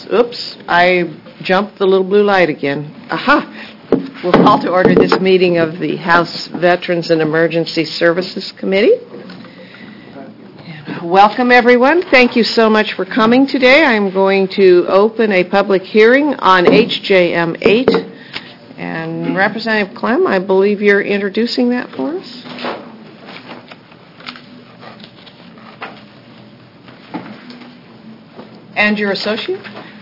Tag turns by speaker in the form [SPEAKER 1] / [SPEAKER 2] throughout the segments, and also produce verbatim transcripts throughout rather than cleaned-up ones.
[SPEAKER 1] Oops, I jumped the little blue light again. Aha! We'll call to order this meeting of the House Veterans and Emergency Services Committee. Welcome, everyone. Thank you so much for coming today. I'm going to open a public hearing on H J M eight. And Representative Clem, I believe you're introducing that for us. And your associate?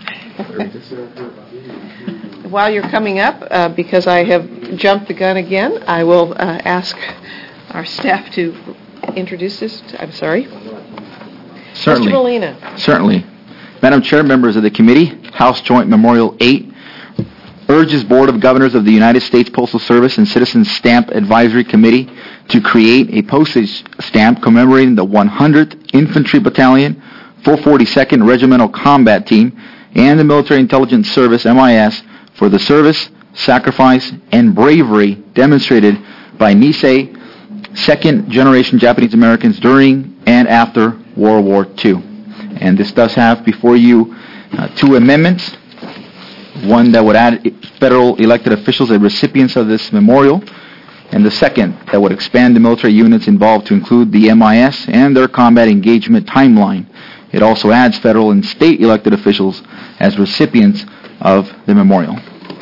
[SPEAKER 1] While you're coming up, uh, because I have jumped the gun again, I will uh, ask our staff to introduce this. I'm sorry.
[SPEAKER 2] Certainly.
[SPEAKER 1] Mister Molina.
[SPEAKER 2] Certainly. Madam Chair, members of the committee, House Joint Memorial eight urges Board of Governors of the United States Postal Service and Citizens Stamp Advisory Committee to create a postage stamp commemorating the one hundredth Infantry Battalion, four forty-second Regimental Combat Team, and the Military Intelligence Service, M I S, for the service, sacrifice, and bravery demonstrated by Nisei second-generation Japanese Americans during and after World War Two. And this does have before you uh, two amendments, one that would add federal elected officials as recipients of this memorial, and the second that would expand the military units involved to include the M I S and their combat engagement timeline. It also adds federal and state elected officials as recipients of the memorial.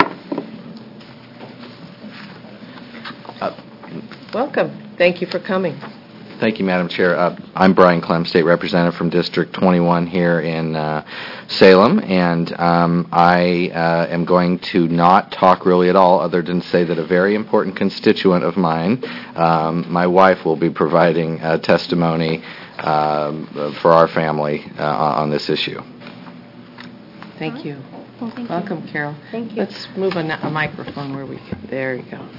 [SPEAKER 1] Uh, welcome. Thank you for coming.
[SPEAKER 3] Thank you, Madam Chair. Uh, I'm Brian Clem, State Representative from District twenty-one here in uh, Salem, and um, I uh, am going to not talk really at all other than say that a very important constituent of mine, um, my wife, will be providing uh, testimony um, for our family uh, on this issue.
[SPEAKER 1] Thank you.
[SPEAKER 4] Well, thank
[SPEAKER 1] Welcome,
[SPEAKER 4] you.
[SPEAKER 1] Carol.
[SPEAKER 4] Thank you.
[SPEAKER 1] Let's move a, a microphone where we can. There you go.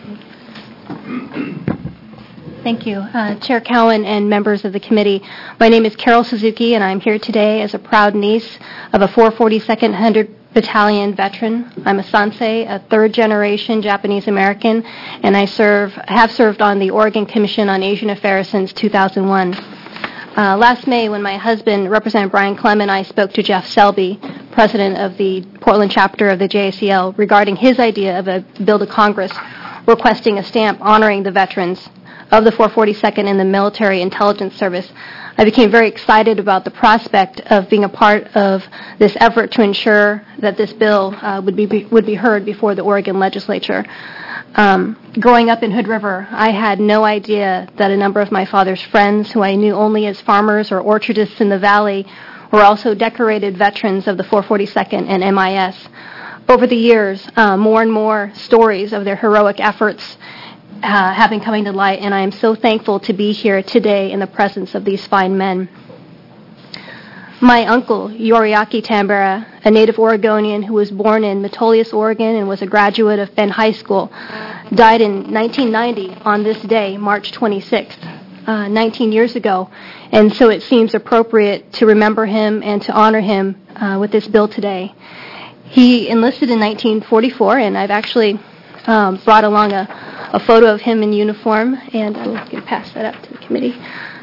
[SPEAKER 4] Thank you. Uh, Chair Cowan and members of the committee, my name is Carol Suzuki, and I'm here today as a proud niece of a four forty-second one hundredth Battalion veteran. I'm a Sansei, a third-generation Japanese American, and I serve have served on the Oregon Commission on Asian Affairs since two thousand one. Uh, last May, when my husband, Representative Brian Clem, and I spoke to Jeff Selby, president of the Portland chapter of the J A C L, regarding his idea of a bill to Congress requesting a stamp honoring the veterans of the four forty-second and the Military Intelligence Service, I became very excited about the prospect of being a part of this effort to ensure that this bill uh, would be would be heard before the Oregon legislature. Um, growing up in Hood River, I had no idea that a number of my father's friends, who I knew only as farmers or orchardists in the valley, were also decorated veterans of the four forty-second and M I S. Over the years, uh, more and more stories of their heroic efforts uh, have been coming to light, and I am so thankful to be here today in the presence of these fine men. My uncle, Yoriaki Tambera, a native Oregonian who was born in Metolius, Oregon, and was a graduate of Penn High School, died in nineteen ninety on this day, March twenty-sixth, uh, nineteen years ago. And so it seems appropriate to remember him and to honor him uh, with this bill today. He enlisted in nineteen forty-four, and I've actually um, brought along a, a photo of him in uniform, and I'm going to pass that up to the committee.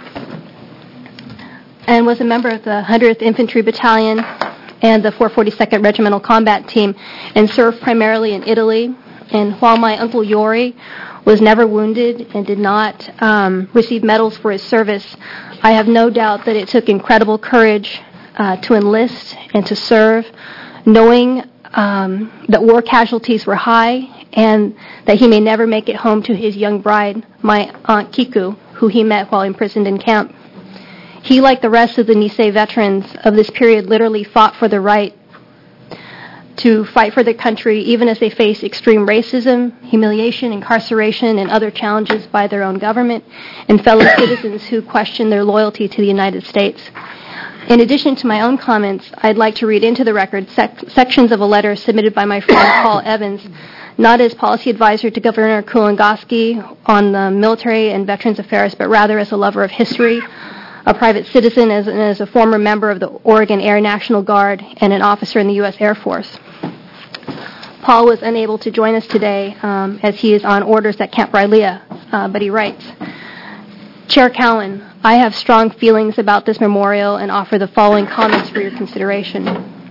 [SPEAKER 4] And was a member of the one hundredth Infantry Battalion and the four forty-second Regimental Combat Team, and served primarily in Italy. And while my Uncle Yori was never wounded and did not um, receive medals for his service, I have no doubt that it took incredible courage uh, to enlist and to serve, knowing um, that war casualties were high and that he may never make it home to his young bride, my Aunt Kiku, who he met while imprisoned in camp. He, like the rest of the Nisei veterans of this period, literally fought for the right to fight for their country, even as they face extreme racism, humiliation, incarceration, and other challenges by their own government and fellow citizens who question their loyalty to the United States. In addition to my own comments, I'd like to read into the record sec- sections of a letter submitted by my friend Paul Evans, not as policy advisor to Governor Kulongoski on the military and veterans affairs, but rather as a lover of history, a private citizen, as, and as a former member of the Oregon Air National Guard, and an officer in the U S Air Force. Paul was unable to join us today um, as he is on orders at Camp Rylea, uh, but he writes, Chair Cowan, I have strong feelings about this memorial and offer the following comments for your consideration.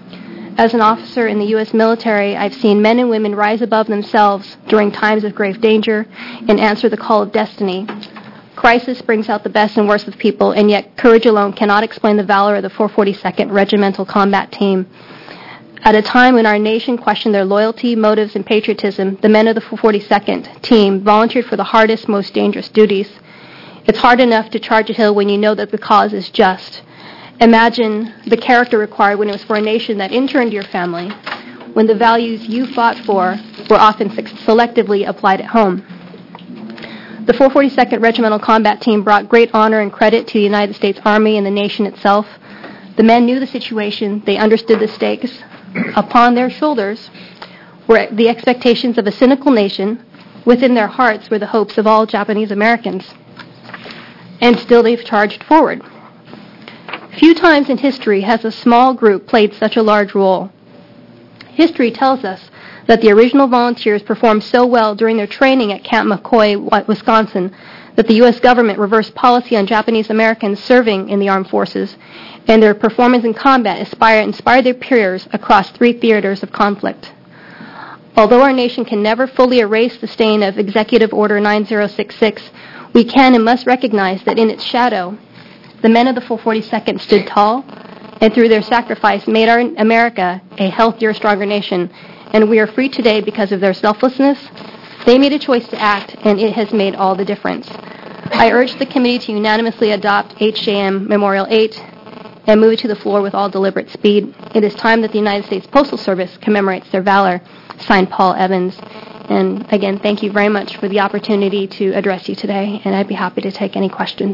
[SPEAKER 4] As an officer in the U S military, I've seen men and women rise above themselves during times of grave danger and answer the call of destiny. Crisis brings out the best and worst of people, and yet courage alone cannot explain the valor of the four forty-second Regimental Combat Team. At a time when our nation questioned their loyalty, motives, and patriotism, the men of the four forty-second Team volunteered for the hardest, most dangerous duties. It's hard enough to charge a hill when you know that the cause is just. Imagine the character required when it was for a nation that interned your family, when the values you fought for were often selectively applied at home. The four forty-second Regimental Combat Team brought great honor and credit to the United States Army and the nation itself. The men knew the situation, they understood the stakes. Upon their shoulders were the expectations of a cynical nation. Within their hearts were the hopes of all Japanese Americans. And still they've charged forward. Few times in history has a small group played such a large role. History tells us that the original volunteers performed so well during their training at Camp McCoy, Wisconsin, that the U S government reversed policy on Japanese Americans serving in the armed forces, and their performance in combat inspired, inspired their peers across three theaters of conflict. Although our nation can never fully erase the stain of Executive Order nine zero six six, we can and must recognize that in its shadow, the men of the four forty-second stood tall, and through their sacrifice made our America a healthier, stronger nation. And we are free today because of their selflessness. They made a choice to act, and it has made all the difference. I urge the committee to unanimously adopt H J M Memorial eight and move it to the floor with all deliberate speed. It is time that the United States Postal Service commemorates their valor. Signed, Paul Evans. And again, thank you very much for the opportunity to address you today, and I'd be happy to take any questions.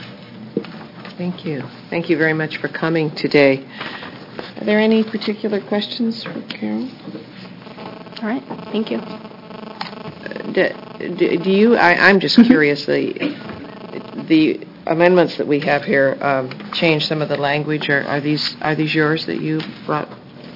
[SPEAKER 1] Thank you. Thank you very much for coming today. Are there any particular questions for Carol?
[SPEAKER 4] All right. Thank you.
[SPEAKER 1] Uh, do, do, do you, I, I'm just curious, the, the amendments that we have here um, change some of the language. Or are these are these yours that you brought?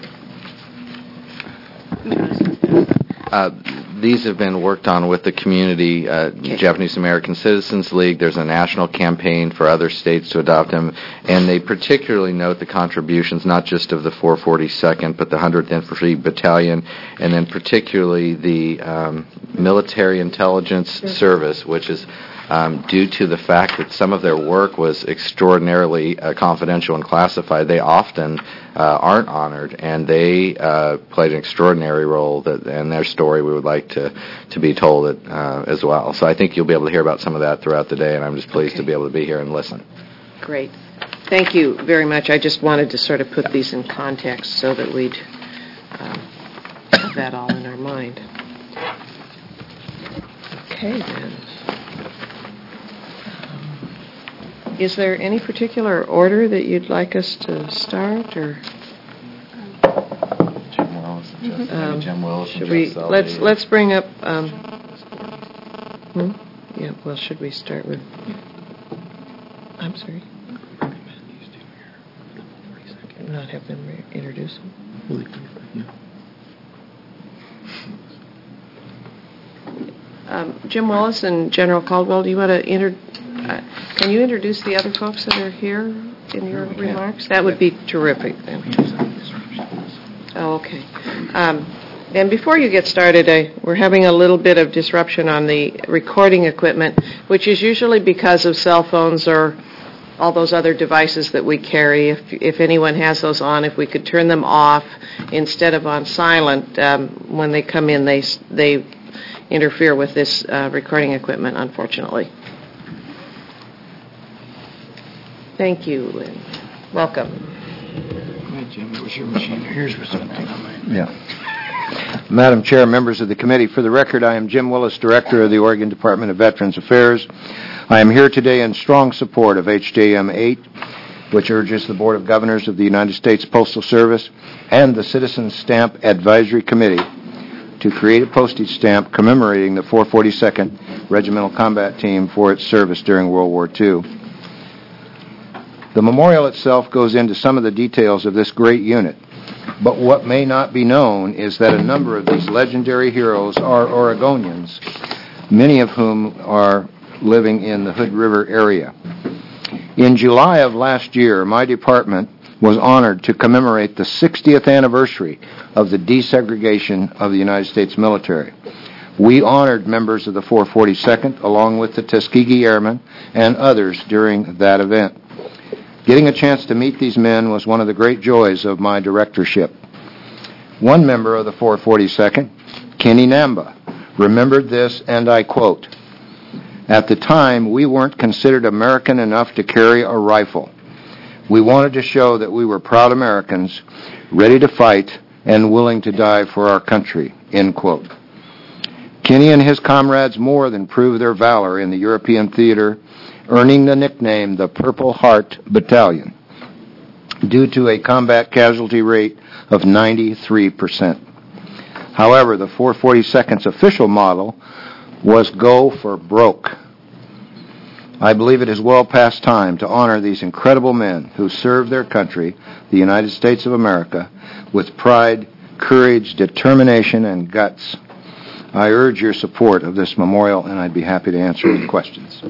[SPEAKER 3] Uh, these have been worked on with the community, uh, okay. Japanese American Citizens League. There's a national campaign for other states to adopt them, and they particularly note the contributions not just of the four forty-second, but the one hundredth Infantry Battalion, and then particularly the um, Military Intelligence Service, which is Um, due to the fact that some of their work was extraordinarily uh, confidential and classified. They often uh, aren't honored, and they uh, played an extraordinary role, that, and their story we would like to, to be told it, uh, as well. So I think you'll be able to hear about some of that throughout the day, and I'm just pleased
[SPEAKER 1] okay.
[SPEAKER 3] to be able to be here and listen.
[SPEAKER 1] Great. Thank you very much. I just wanted to sort of put these in context so that we'd um, have that all in our mind. Okay, then. Is there any particular order that you'd like us to start, or
[SPEAKER 3] Jim Willis, and Jess,
[SPEAKER 1] um,
[SPEAKER 3] Jim Willis, and
[SPEAKER 1] should we
[SPEAKER 3] Jess Selby.
[SPEAKER 1] let's let's bring up? Um, hmm? Yeah. Well, should we start with? I'm sorry. Not have them re- introduce them. Um, Jim Willis and General Caldwell, do you want to inter? Uh, can you introduce the other folks that are here in your okay. remarks? That would be terrific, then. Oh, okay. Um, and before you get started, I, we're having a little bit of disruption on the recording equipment, which is usually because of cell phones or all those other devices that we carry. If, if anyone has those on, if we could turn them off instead of on silent, um, when they come in, they they interfere with this uh, recording equipment, unfortunately. Thank you, and welcome.
[SPEAKER 5] Hey, Jim, that was your machine. Here's what's on mine.
[SPEAKER 6] Yeah. Madam Chair, members of the committee, for the record, I am Jim Willis, Director of the Oregon Department of Veterans Affairs. I am here today in strong support of H J M eight, which urges the Board of Governors of the United States Postal Service and the Citizen Stamp Advisory Committee to create a postage stamp commemorating the four forty-second Regimental Combat Team for its service during World War Two. The memorial itself goes into some of the details of this great unit, but what may not be known is that a number of these legendary heroes are Oregonians, many of whom are living in the Hood River area. In July of last year, my department was honored to commemorate the sixtieth anniversary of the desegregation of the United States military. We honored members of the four forty-second along with the Tuskegee Airmen and others during that event. Getting a chance to meet these men was one of the great joys of my directorship. One member of the four forty-second, Kenny Namba, remembered this, and I quote, "At the time, we weren't considered American enough to carry a rifle. We wanted to show that we were proud Americans, ready to fight and willing to die for our country," end quote. Kenny and his comrades more than proved their valor in the European theater, earning the nickname the Purple Heart Battalion, due to a combat casualty rate of ninety-three percent. However, the four forty-second's official model was go for broke. I believe it is well past time to honor these incredible men who served their country, the United States of America, with pride, courage, determination, and guts. I urge your support of this memorial, and I'd be happy to answer any questions.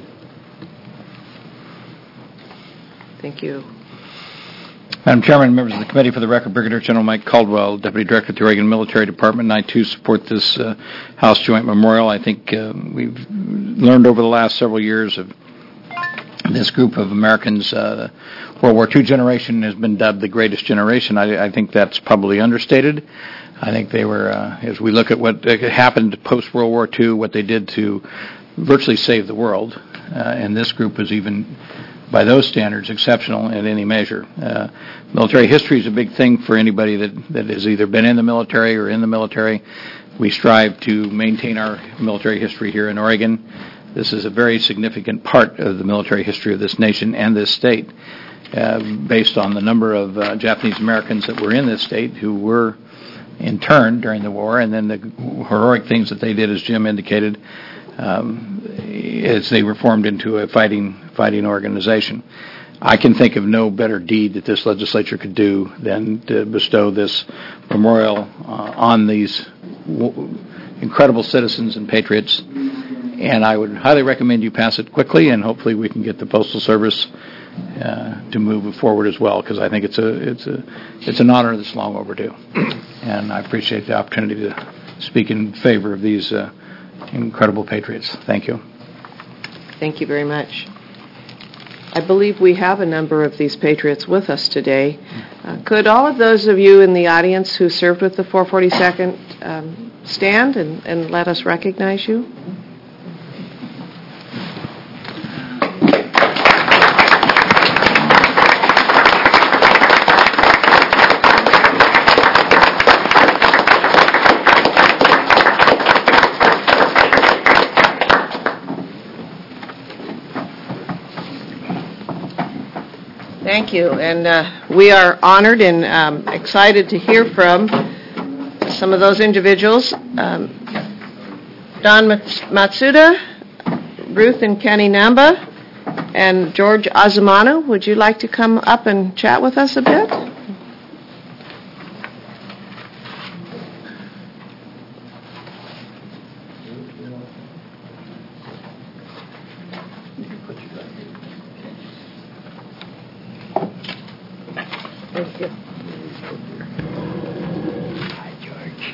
[SPEAKER 1] Thank you.
[SPEAKER 5] Madam Chairman, members of the committee, for the record, Brigadier General Mike Caldwell, Deputy Director at the Oregon Military Department, and I too support this uh, House Joint Memorial. I think uh, we've learned over the last several years of this group of Americans. Uh, the World War Two generation has been dubbed the greatest generation. I, I think that's probably understated. I think they were, uh, as we look at what happened post-World War Two, what they did to virtually save the world, uh, and this group was even, by those standards, exceptional in any measure. Uh, military history is a big thing for anybody that, that has either been in the military or in the military. We strive to maintain our military history here in Oregon. This is a very significant part of the military history of this nation and this state, uh, based on the number of uh, Japanese Americans that were in this state who were interned during the war, and then the heroic things that they did, as Jim indicated, um, as they were formed into a fighting fighting organization. I can think of no better deed that this legislature could do than to bestow this memorial uh, on these w- incredible citizens and patriots. And I would highly recommend you pass it quickly, and hopefully we can get the Postal Service uh, to move forward as well, because I think it's a it's a it's an honor that's long overdue. And I appreciate the opportunity to speak in favor of these uh, incredible patriots. Thank you.
[SPEAKER 1] Thank you very much. I believe we have a number of these patriots with us today. Uh, could all of those of you in the audience who served with the four forty-second um, stand and, and let us recognize you? Thank you, and uh, we are honored and um, excited to hear from some of those individuals. Um, Don Matsuda, Ruth and Kenny Namba, and George Azumano. Would you like to come up and chat with us a bit? Thank you.
[SPEAKER 5] Hi, George.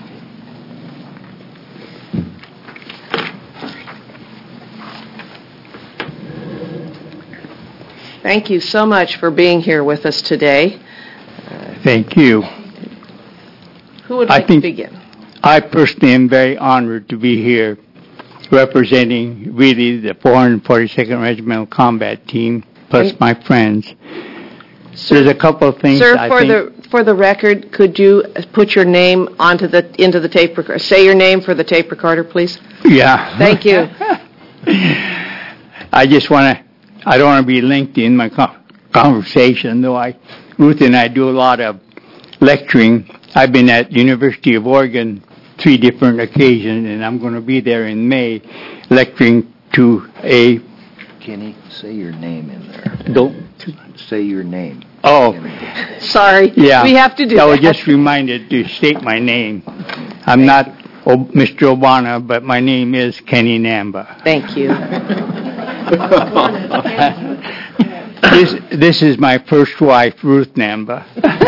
[SPEAKER 1] Thank you so much for being here with us today.
[SPEAKER 7] Thank you.
[SPEAKER 1] Who would
[SPEAKER 7] I
[SPEAKER 1] like
[SPEAKER 7] think
[SPEAKER 1] to begin?
[SPEAKER 7] I personally am very honored to be here representing really the four forty-second Regimental Combat Team, plus
[SPEAKER 1] And-
[SPEAKER 7] my friends.
[SPEAKER 1] Sir,
[SPEAKER 7] There's a couple of things
[SPEAKER 1] Sir,
[SPEAKER 7] I
[SPEAKER 1] for
[SPEAKER 7] think...
[SPEAKER 1] the for the record, could you put your name onto the into the tape recorder? Say your name for the tape recorder, please.
[SPEAKER 7] Yeah.
[SPEAKER 1] Thank you.
[SPEAKER 7] I just want to, I don't want to be lengthy in my co- conversation, though I, Ruth and I do a lot of lecturing. I've been at University of Oregon three different occasions, and I'm going to be there in May lecturing to a...
[SPEAKER 6] Kenny, say your name in there.
[SPEAKER 7] Don't,
[SPEAKER 6] Say your name.
[SPEAKER 7] oh,
[SPEAKER 1] Sorry.
[SPEAKER 7] yeah.
[SPEAKER 1] We have to do
[SPEAKER 7] I was
[SPEAKER 1] that.
[SPEAKER 7] just reminded to state my name. I'm not o- Mister Obana, but my name is Kenny Namba.
[SPEAKER 1] Thank you.
[SPEAKER 7] this this is my first wife, Ruth Namba.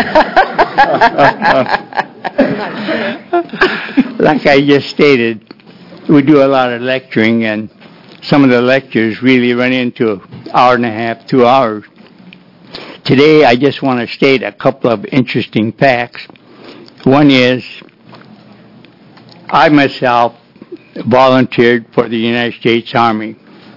[SPEAKER 7] Like I just stated, we do a lot of lecturing, and some of the lectures really run into an hour and a half, two hours. Today, I just want to state a couple of interesting facts. One is, I myself volunteered for the United States Army.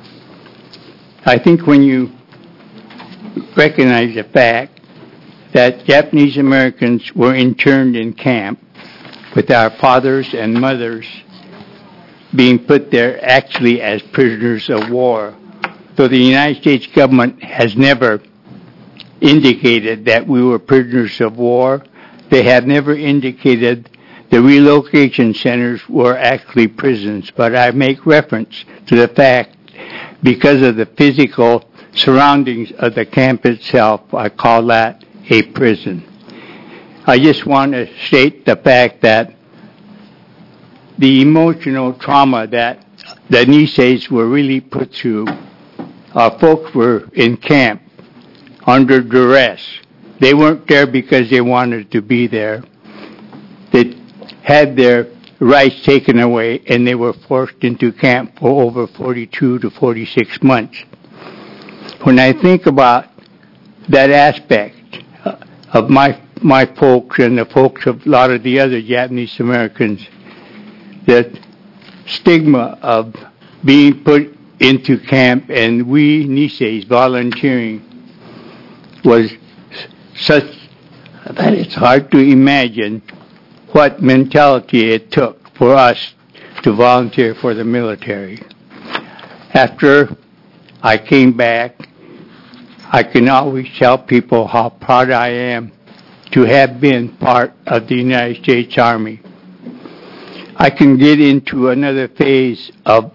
[SPEAKER 7] I think when you recognize the fact that Japanese Americans were interned in camp with our fathers and mothers being put there actually as prisoners of war, so the United States government has never indicated that we were prisoners of war. They have never indicated the relocation centers were actually prisons, but I make reference to the fact because of the physical surroundings of the camp itself, I call that a prison. I just want to state the fact that the emotional trauma that the Niseis were really put through, our folks were in camp under duress. They weren't there because they wanted to be there. They had their rights taken away, and they were forced into camp for over forty-two to forty-six months. When I think about that aspect of my my folks and the folks of a lot of the other Japanese Americans, the stigma of being put into camp and we Niseis volunteering was such that it's hard to imagine what mentality it took for us to volunteer for the military. After I came back, I can always tell people how proud I am to have been part of the United States Army. I can get into another phase of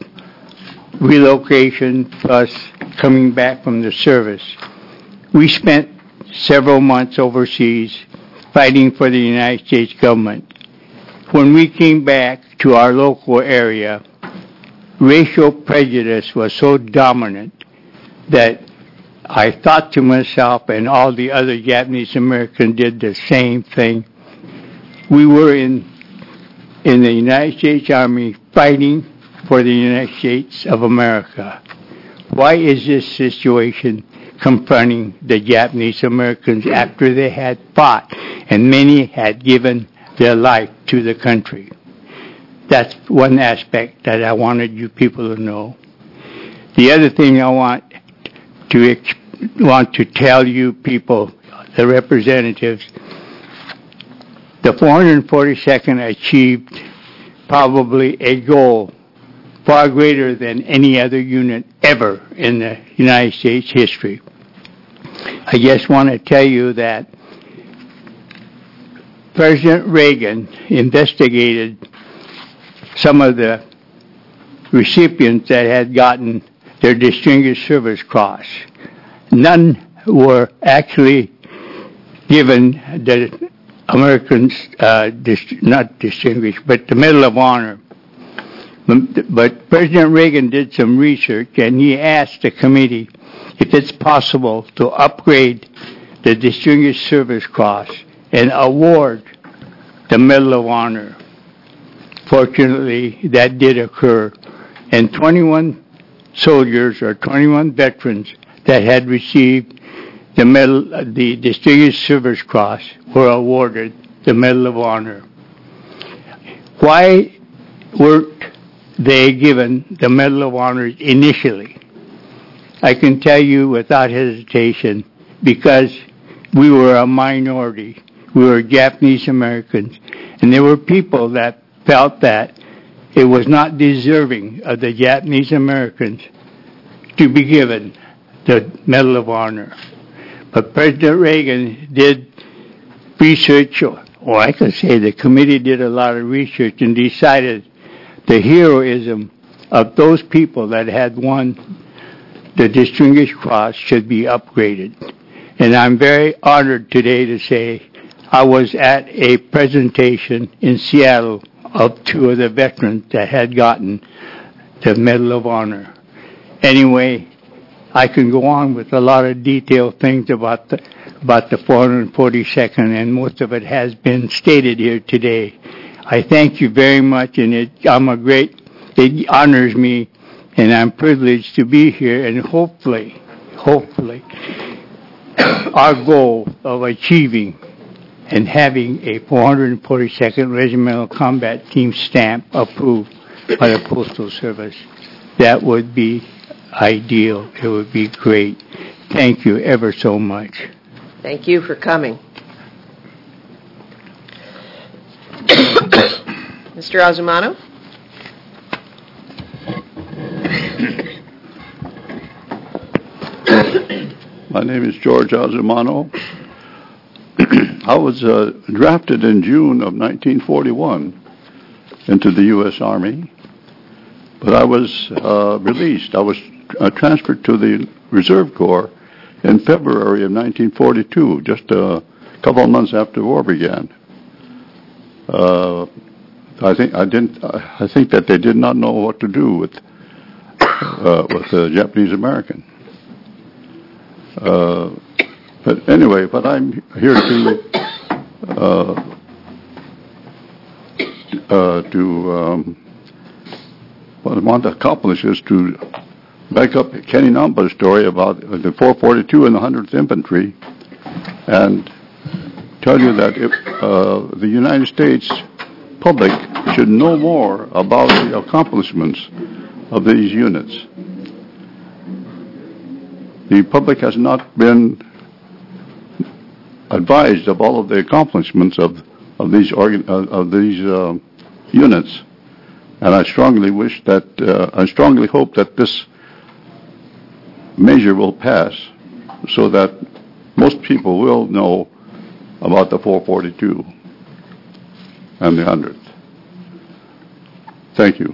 [SPEAKER 7] relocation plus coming back from the service. We spent several months overseas fighting for the United States government. When we came back to our local area, racial prejudice was so dominant that I thought to myself, and all the other Japanese Americans did the same thing. We were in in the United States Army fighting for the United States of America. Why is this situation confronting the Japanese Americans after they had fought and many had given their life to the country? That's one aspect that I wanted you people to know. The other thing I want to want to tell you people, the representatives, the four hundred forty-second achieved probably a goal far greater than any other unit ever in the United States history. I just want to tell you that President Reagan investigated some of the recipients that had gotten their Distinguished Service Cross. None were actually given the Americans, uh, dis- not distinguished, but the Medal of Honor. But President Reagan did some research, and he asked the committee if it's possible to upgrade the Distinguished Service Cross and award the Medal of Honor. Fortunately, that did occur, and twenty-one soldiers or twenty-one veterans that had received the medal, the Distinguished Service Cross, were awarded the Medal of Honor. Why weren't they given the Medal of Honor initially? I can tell you without hesitation, because we were a minority. We were Japanese Americans, and there were people that felt that it was not deserving of the Japanese Americans to be given the Medal of Honor. But President Reagan did research, or I could say the committee did a lot of research and decided the heroism of those people that had won the Distinguished Cross should be upgraded. And I'm very honored today to say I was at a presentation in Seattle of two of the veterans that had gotten the Medal of Honor. Anyway, I can go on with a lot of detailed things about the about the four hundred forty-second, and most of it has been stated here today. I thank you very much, and it, I'm a great, it honors me, and I'm privileged to be here, and hopefully, hopefully, our goal of achieving and having a four hundred forty-second Regimental Combat Team stamp approved by the Postal Service, that would be ideal. It would be great. Thank you ever so much.
[SPEAKER 1] Thank you for coming. Mister Azumano?
[SPEAKER 8] My name is George Azumano. I was uh, drafted in June of nineteen forty-one into the U S Army, but I was uh, released. I was uh, transferred to the Reserve Corps in February of nineteen forty-two, just a couple of months after the war began. Uh, I think I didn't. I think that they did not know what to do with uh, with the Japanese American. Uh, but anyway, but I'm here to uh, uh, to um, what I want to accomplish is to back up Kenny Namba's story about the four forty-two and the one hundredth Infantry, and tell you that if uh, the United States public should know more about the accomplishments of these units. The public has not been advised of all of the accomplishments of of these organ, uh, of these uh, units, and I strongly wish that uh, I strongly hope that this measure will pass, so that most people will know about the four forty-two and the one hundredth. Thank you.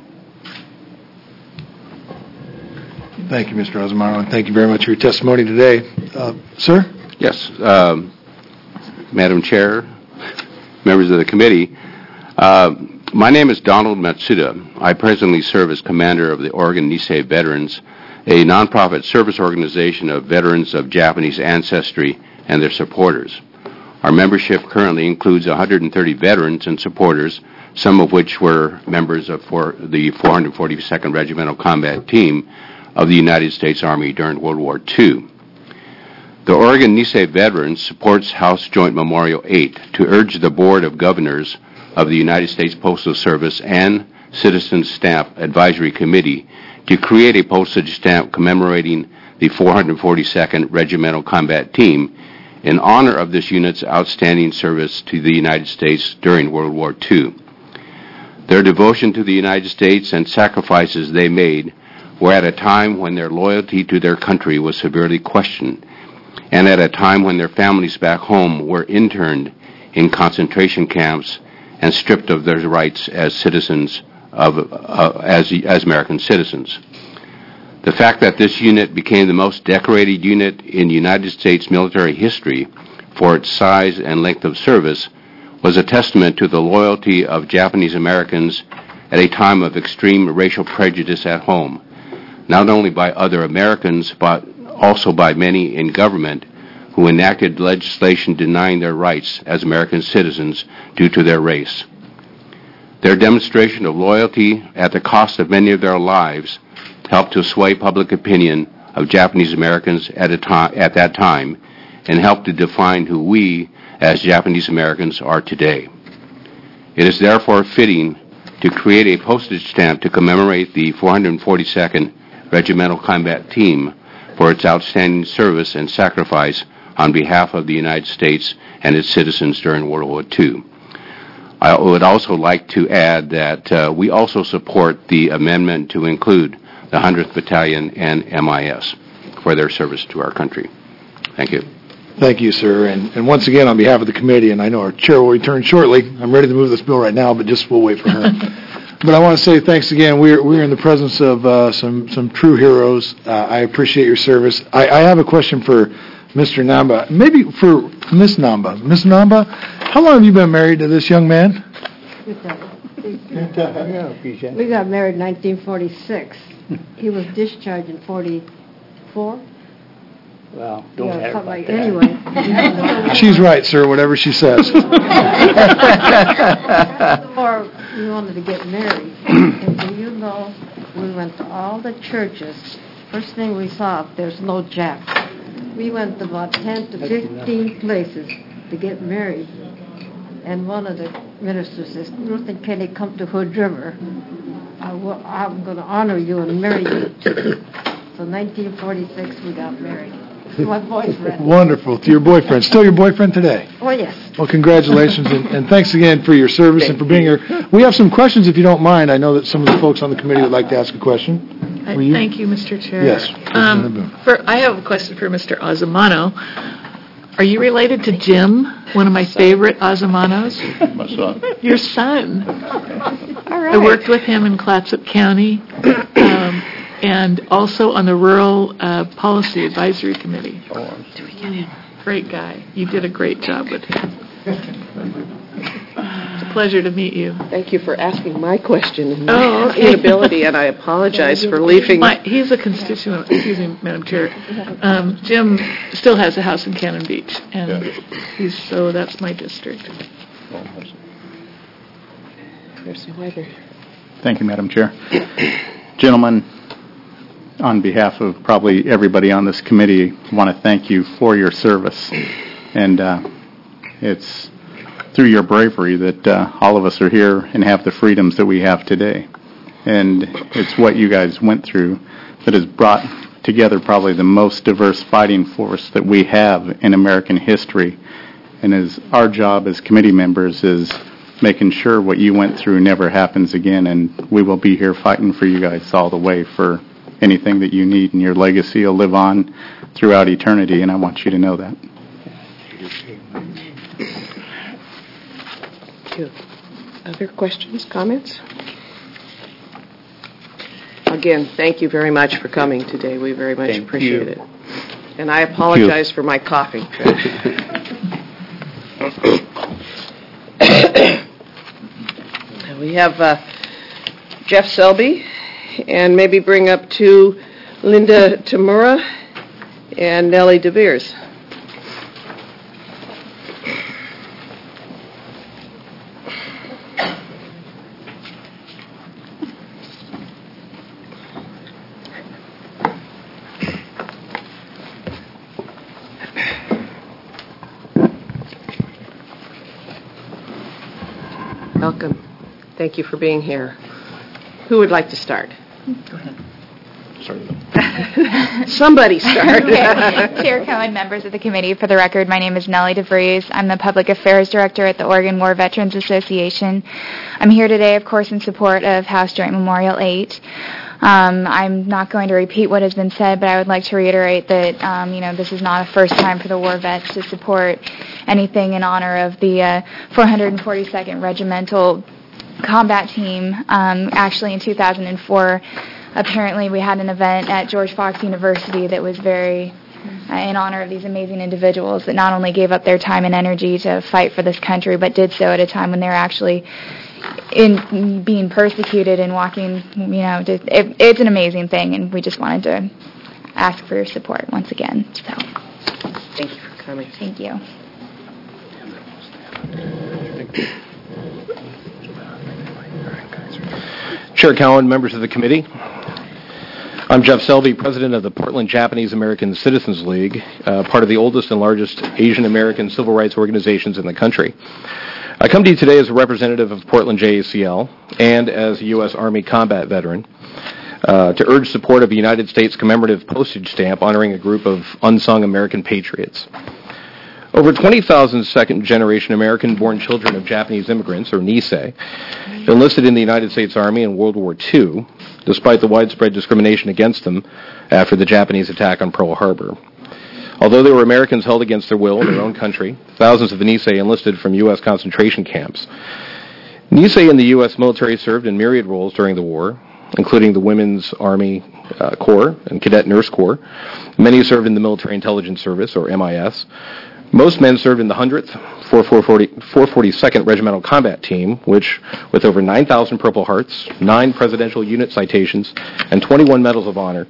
[SPEAKER 9] Thank you, Mister Azumano, and thank you very much for your testimony today. Uh, sir?
[SPEAKER 10] Yes. Um, Madam Chair, members of the committee, uh, my name is Donald Matsuda. I presently serve as commander of the Oregon Nisei Veterans, a nonprofit service organization of veterans of Japanese ancestry and their supporters. Our membership currently includes one hundred thirty veterans and supporters, some of which were members of for the four hundred forty-second Regimental Combat Team of the United States Army during World War Two. The Oregon Nisei Veterans supports House Joint Memorial eight to urge the Board of Governors of the United States Postal Service and Citizen Stamp Advisory Committee to create a postage stamp commemorating the four hundred forty-second Regimental Combat Team in honor of this unit's outstanding service to the United States during World War Two. Their devotion to the United States and sacrifices they made were at a time when their loyalty to their country was severely questioned, and at a time when their families back home were interned in concentration camps and stripped of their rights as citizens of uh, as as American citizens. The fact that this unit became the most decorated unit in United States military history for its size and length of service was a testament to the loyalty of Japanese Americans at a time of extreme racial prejudice at home, not only by other Americans, but also by many in government who enacted legislation denying their rights as American citizens due to their race. Their demonstration of loyalty at the cost of many of their lives helped to sway public opinion of Japanese Americans at, a time, at that time and helped to define who we as Japanese Americans are today. It is therefore fitting to create a postage stamp to commemorate the four hundred forty-second Regimental Combat Team for its outstanding service and sacrifice on behalf of the United States and its citizens during World War Two. I would also like to add that uh, we also support the amendment to include the one hundredth Battalion and M I S for their service to our country. Thank you.
[SPEAKER 9] Thank you, sir. And, and once again, on behalf of the committee, and I know our chair will return shortly. I'm ready to move this bill right now, but just we'll wait for her. But I want to say thanks again. We're we're in the presence of uh, some some true heroes. Uh, I appreciate your service. I, I have a question for Mister Namba, maybe for Miss Namba. Miss Namba, how long have you been married to this young man?
[SPEAKER 11] We got married in nineteen forty-six. He was discharged in forty, four?
[SPEAKER 7] Well, don't
[SPEAKER 11] Yeah,
[SPEAKER 7] matter
[SPEAKER 11] something
[SPEAKER 7] about
[SPEAKER 11] like,
[SPEAKER 7] that.
[SPEAKER 11] anyway.
[SPEAKER 9] She's right, sir, whatever she says.
[SPEAKER 11] Or we wanted to get married. And do you know, we went to all the churches. First thing we saw, there's no jack. We went to about ten to fifteen places to get married. And one of the ministers says, Ruth and Kenny, come to Hood River. I will, I'm going to honor you and marry you. So nineteen forty-six, we got married. My boyfriend.
[SPEAKER 9] Wonderful. To your boyfriend. Still your boyfriend today?
[SPEAKER 11] Oh, yes.
[SPEAKER 9] Well, congratulations, and, and thanks again for your service
[SPEAKER 1] Thank
[SPEAKER 9] and for being here. We have some questions, if you don't mind. I know that some of the folks on the committee would like to ask a question.
[SPEAKER 12] Uh,
[SPEAKER 9] Will you?
[SPEAKER 12] Thank you, Mister Chair.
[SPEAKER 9] Yes.
[SPEAKER 12] Um, for, I have a question for Mister Ozamano. Are you related to Jim, one of my favorite Ozamanos?
[SPEAKER 8] My son.
[SPEAKER 12] Your son.
[SPEAKER 1] All right.
[SPEAKER 12] I worked with him in Clatsop County, um, and also on the Rural uh, Policy Advisory Committee.
[SPEAKER 8] Oh, I'm
[SPEAKER 12] Do we get him? Great guy. You did a great job with him. It's a pleasure to meet you.
[SPEAKER 1] Thank you for asking my question and
[SPEAKER 12] Oh,
[SPEAKER 1] my
[SPEAKER 12] okay.
[SPEAKER 1] inability, and I apologize for leaving.
[SPEAKER 12] My, he's a constituent, excuse me, Madam Chair. Um, Jim still has a house in Cannon Beach, and
[SPEAKER 8] Yeah.
[SPEAKER 12] he's, so that's my district.
[SPEAKER 1] Mister Weber.
[SPEAKER 5] Thank you, Madam Chair. Gentlemen, on behalf of probably everybody on this committee, I want to thank you for your service. And uh, it's through your bravery that uh, all of us are here and have the freedoms that we have today. And it's what you guys went through that has brought together probably the most diverse fighting force that we have in American history. And as our job as committee members is making sure what you went through never happens again, and we will be here fighting for you guys all the way for anything that you need, and your legacy will live on throughout eternity, and I want you to know that.
[SPEAKER 1] Thank you. Other questions, comments? Again, thank you very much for coming today. We very much
[SPEAKER 7] Thank
[SPEAKER 1] appreciate
[SPEAKER 7] you.
[SPEAKER 1] it. And I apologize for my coughing. We have uh, Jeff Selby, and maybe bring up to Linda Tamura and Nellie DeVeers. Welcome. Thank you for being here. Who would like to start?
[SPEAKER 8] Go ahead.
[SPEAKER 1] Somebody start.
[SPEAKER 13] Okay. Chair Cohen, members of the committee, for the record, my name is Nellie DeVries. I'm the Public Affairs Director at the Oregon War Veterans Association. I'm here today, of course, in support of House Joint Memorial eight. Um, I'm not going to repeat what has been said, but I would like to reiterate that, um, you know, this is not a first time for the war vets to support anything in honor of the uh, four hundred forty-second Regimental Combat Team. Um, actually, in two thousand four, apparently we had an event at George Fox University that was very uh, in honor of these amazing individuals that not only gave up their time and energy to fight for this country, but did so at a time when they were actually in being persecuted and walking, you know, just, it, it's an amazing thing, and we just wanted to ask for your support once again. So,
[SPEAKER 1] thank you for coming.
[SPEAKER 13] Thank you.
[SPEAKER 14] Chair Cowan, members of the committee. I'm Jeff Selby, president of the Portland Japanese American Citizens League, uh, part of the oldest and largest Asian American civil rights organizations in the country. I come to you today as a representative of Portland J A C L and as a U S Army combat veteran uh, to urge support of a United States commemorative postage stamp honoring a group of unsung American patriots. Over twenty thousand second-generation American-born children of Japanese immigrants, or Nisei, enlisted in the United States Army in World War Two, despite the widespread discrimination against them after the Japanese attack on Pearl Harbor. Although they were Americans held against their will in their own country, thousands of the Nisei enlisted from U S concentration camps. Nisei in the U S military served in myriad roles during the war, including the Women's Army uh, Corps and Cadet Nurse Corps. Many served in the Military Intelligence Service, or M I S. Most men served in the one hundredth, four forty-second Regimental Combat Team, which, with over nine thousand Purple Hearts, nine Presidential Unit citations, and twenty-one Medals of Honor,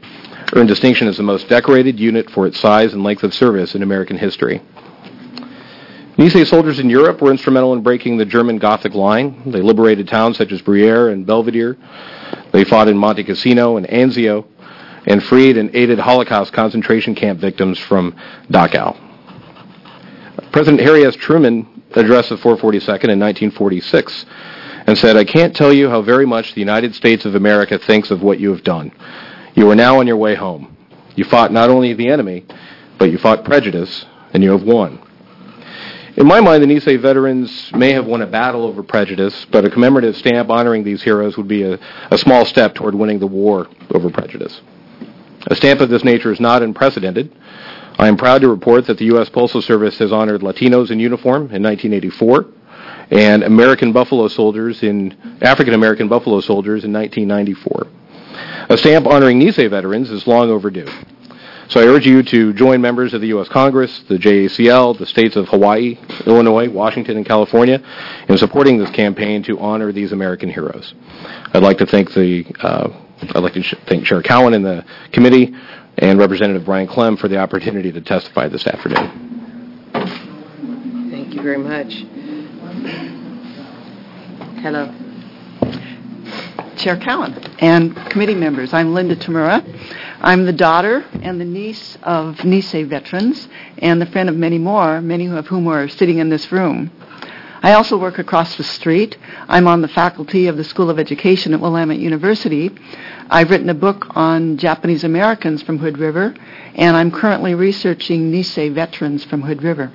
[SPEAKER 14] earned distinction as the most decorated unit for its size and length of service in American history. Nisei soldiers in Europe were instrumental in breaking the German Gothic line. They liberated towns such as Briere and Belvedere. They fought in Monte Cassino and Anzio, and freed and aided Holocaust concentration camp victims from Dachau. President Harry S. Truman addressed the four forty-second in nineteen forty-six and said, "I can't tell you how very much the United States of America thinks of what you have done. You are now on your way home. You fought not only the enemy, but you fought prejudice, and you have won." In my mind, the Nisei veterans may have won a battle over prejudice, but a commemorative stamp honoring these heroes would be a, a small step toward winning the war over prejudice. A stamp of this nature is not unprecedented. I am proud to report that the U S Postal Service has honored Latinos in uniform in nineteen eighty-four and American Buffalo Soldiers in African American Buffalo Soldiers in nineteen ninety-four. A stamp honoring Nisei veterans is long overdue. So I urge you to join members of the U S Congress, the J A C L, the states of Hawaii, Illinois, Washington, and California in supporting this campaign to honor these American heroes. I'd like to thank the uh, I'd like to sh- thank Chair Cowan and the committee and Representative Brian Clem for the opportunity to testify this afternoon.
[SPEAKER 1] Thank you very much. Hello.
[SPEAKER 15] Chair Cowan and committee members, I'm Linda Tamura. I'm the daughter and the niece of Nisei veterans and the friend of many more, many of whom are sitting in this room. I also work across the street. I'm on the faculty of the School of Education at Willamette University. I've written a book on Japanese Americans from Hood River, and I'm currently researching Nisei veterans from Hood River.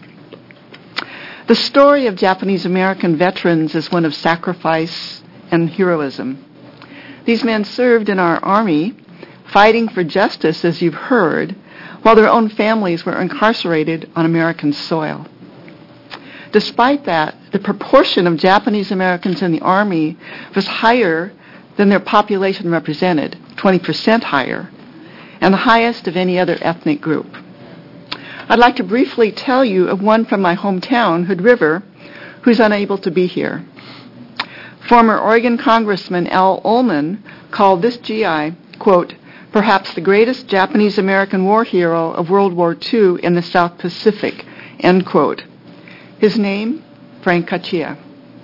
[SPEAKER 15] The story of Japanese American veterans is one of sacrifice and heroism. These men served in our Army, fighting for justice, as you've heard, while their own families were incarcerated on American soil. Despite that, the proportion of Japanese Americans in the Army was higher than their population represented, twenty percent higher, and the highest of any other ethnic group. I'd like to briefly tell you of one from my hometown, Hood River, who's unable to be here. Former Oregon Congressman Al Ullman called this G I, quote, perhaps the greatest Japanese American war hero of World War Two in the South Pacific, end quote. His name, Frank Kachia.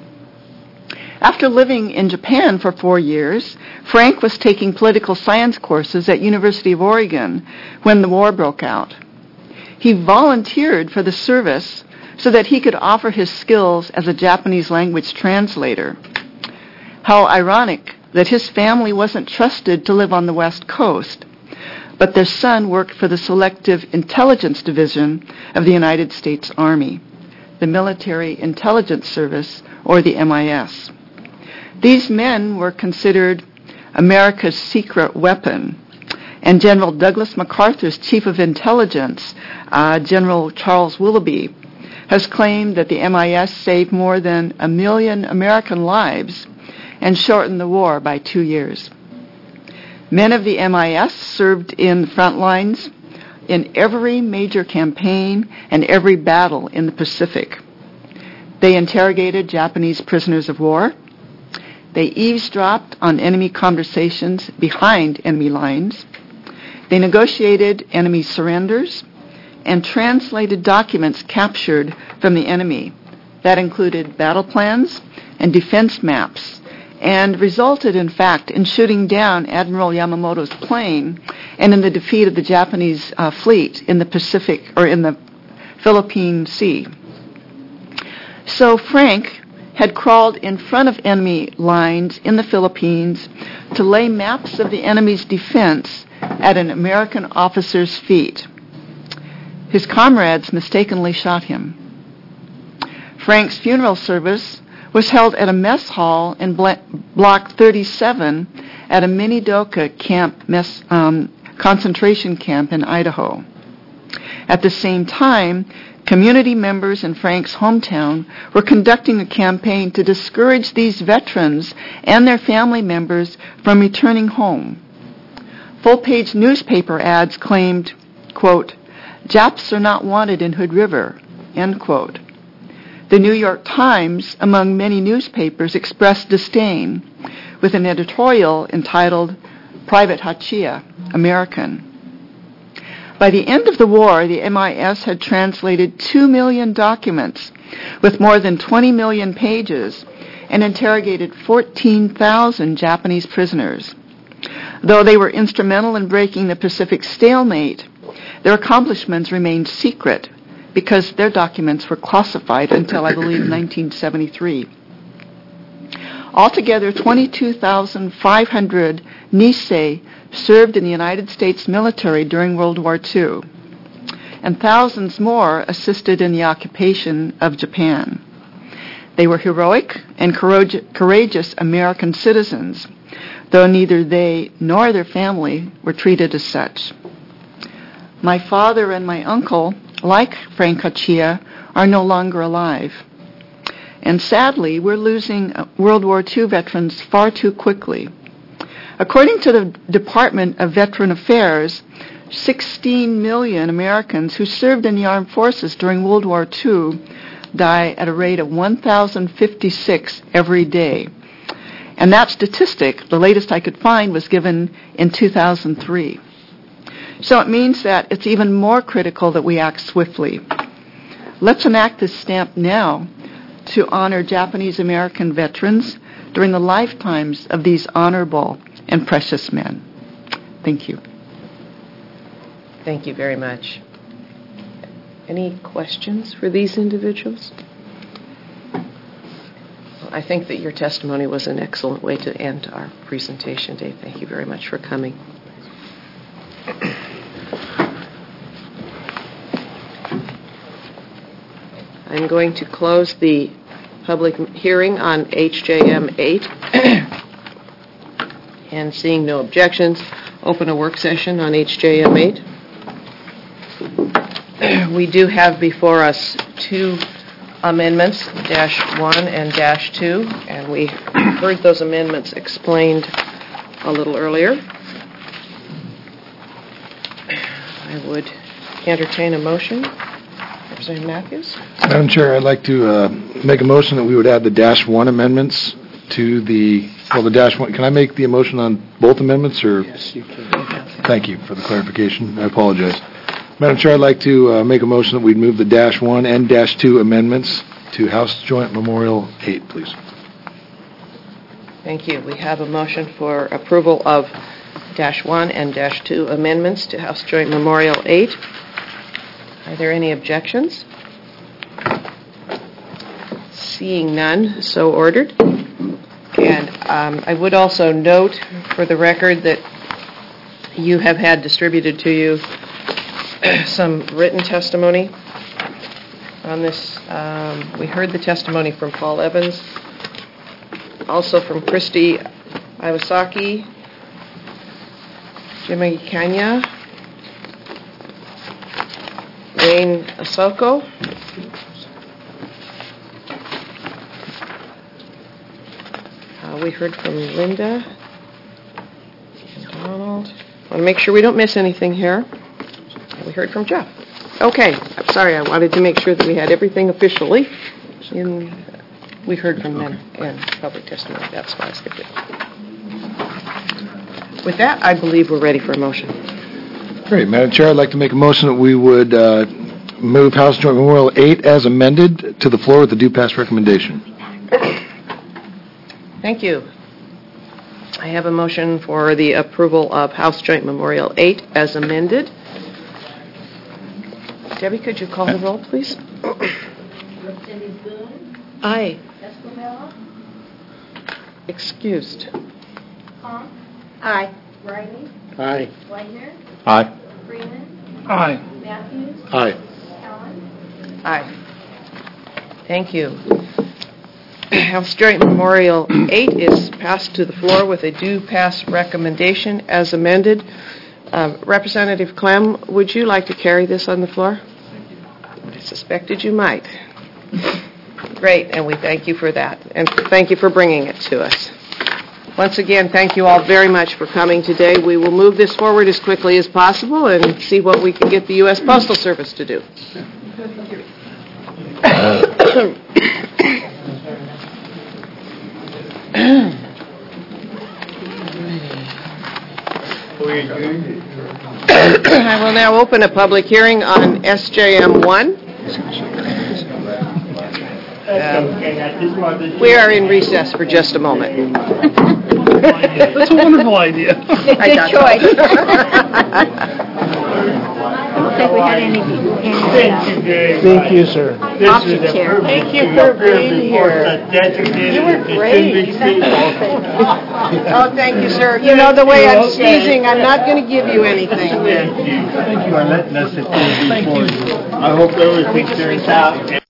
[SPEAKER 15] After living in Japan for four years, Frank was taking political science courses at University of Oregon when the war broke out. He volunteered for the service so that he could offer his skills as a Japanese language translator. How ironic that his family wasn't trusted to live on the West Coast, but their son worked for the Selective Intelligence Division of the United States Army, the Military Intelligence Service, or the M I S. These men were considered America's secret weapon, and General Douglas MacArthur's Chief of Intelligence, uh, General Charles Willoughby, has claimed that the M I S saved more than a million American lives and shortened the war by two years. Men of the M I S served in the front lines in every major campaign and every battle in the Pacific. They interrogated Japanese prisoners of war. They eavesdropped on enemy conversations behind enemy lines. They negotiated enemy surrenders and translated documents captured from the enemy. That included battle plans and defense maps, and resulted, in fact, in shooting down Admiral Yamamoto's plane and in the defeat of the Japanese uh, fleet in the Pacific, or in the Philippine Sea. So Frank had crawled in front of enemy lines in the Philippines to lay maps of the enemy's defense at an American officer's feet. His comrades mistakenly shot him. Frank's funeral service was held at a mess hall in Block thirty-seven at a Minidoka camp mess, um, concentration camp in Idaho. At the same time, community members in Frank's hometown were conducting a campaign to discourage these veterans and their family members from returning home. Full-page newspaper ads claimed, quote, Japs are not wanted in Hood River, end quote. The New York Times, among many newspapers, expressed disdain with an editorial entitled Private Hachiya, American. By the end of the war, the M I S had translated two million documents with more than twenty million pages and interrogated fourteen thousand Japanese prisoners. Though they were instrumental in breaking the Pacific stalemate, their accomplishments remained secret because their documents were classified until, I believe, nineteen seventy-three. Altogether, twenty-two thousand five hundred Nisei served in the United States military during World War Two, and thousands more assisted in the occupation of Japan. They were heroic and courageous American citizens, though neither they nor their family were treated as such. My father and my uncle, like Frank Hachia, are no longer alive. And sadly, we're losing World War Two veterans far too quickly. According to the Department of Veteran Affairs, sixteen million Americans who served in the armed forces during World War Two die at a rate of one thousand fifty-six every day. And that statistic, the latest I could find, was given in two thousand three. So it means that it's even more critical that we act swiftly. Let's enact this stamp now to honor Japanese American veterans during the lifetimes of these honorable and precious men. Thank you.
[SPEAKER 1] Thank you very much. Any questions for these individuals? Well, I think that your testimony was an excellent way to end our presentation, Dave. Thank you very much for coming. I'm going to close the public hearing on H J M eight. And seeing no objections, open a work session on H J M eight. We do have before us two amendments, dash one and dash two, and we heard those amendments explained a little earlier. I would entertain a motion. Representative Matthews?
[SPEAKER 9] Madam Chair, I'd like to uh, make a motion that we would add the dash one amendments to the, well, the dash one. Can I make the motion on both amendments, or?
[SPEAKER 1] Yes, you can.
[SPEAKER 9] Thank you for the clarification. I apologize. Madam Chair, I'd like to uh, make a motion that we'd move the dash one and dash two amendments to House Joint Memorial eight, please.
[SPEAKER 1] Thank you. We have a motion for approval of dash one and dash two amendments to House Joint Memorial eight. Are there any objections? Seeing none, so ordered. And um, I would also note for the record that you have had distributed to you some written testimony on this. Um, we heard the testimony from Paul Evans, also from Christy Iwasaki, Jimmy Kanya, Wayne Asoko, uh, we heard from Linda, Donald. I want to make sure we don't miss anything here. We heard from Jeff. Okay, I'm sorry, I wanted to make sure that we had everything officially. In, we heard from them in public testimony. That's why I skipped it. With that, I believe we're ready for a motion.
[SPEAKER 9] Great. Madam Chair, I'd like to make a motion that we would uh, move House Joint Memorial eight as amended to the floor with the due pass recommendation.
[SPEAKER 1] Thank you. I have a motion for the approval of House Joint Memorial eight as amended. Debbie, could you call the roll, please?
[SPEAKER 11] Representative Boone?
[SPEAKER 1] Aye.
[SPEAKER 11] Escamilla?
[SPEAKER 1] Excused.
[SPEAKER 11] Conk? Aye. Riley?
[SPEAKER 9] Aye.
[SPEAKER 11] Whitener?
[SPEAKER 9] Aye.
[SPEAKER 11] Freeman?
[SPEAKER 9] Aye.
[SPEAKER 11] Matthews?
[SPEAKER 9] Aye.
[SPEAKER 11] Allen?
[SPEAKER 1] Aye. Thank you. House Joint Memorial eight is passed to the floor with a due pass recommendation as amended. Uh, Representative Clem, would you like to carry this on the floor? I suspected you might. Great, and we thank you for that, and thank you for bringing it to us. Once again, thank you all very much for coming today. We will move this forward as quickly as possible and see what we can get the U S Postal Service to do. We I will now open a public hearing on S J M one. Um, we are in recess for just a moment.
[SPEAKER 16] That's a wonderful idea.
[SPEAKER 1] Good choice.
[SPEAKER 17] I don't think we had any. any
[SPEAKER 16] Thank you very much.
[SPEAKER 9] Thank you, sir.
[SPEAKER 16] This
[SPEAKER 17] Awesome
[SPEAKER 16] is a
[SPEAKER 17] chair.
[SPEAKER 16] privilege
[SPEAKER 1] Thank you
[SPEAKER 16] to
[SPEAKER 1] for
[SPEAKER 16] appear
[SPEAKER 1] being
[SPEAKER 16] before
[SPEAKER 1] here.
[SPEAKER 16] such dedicated
[SPEAKER 1] You were
[SPEAKER 16] and
[SPEAKER 1] great.
[SPEAKER 16] distinguished people.
[SPEAKER 1] Oh, thank you, sir. You know, the way I'm sneezing, I'm not going to give you anything.
[SPEAKER 16] Thank you. Thank you for letting us appear before you. I hope everything turns out.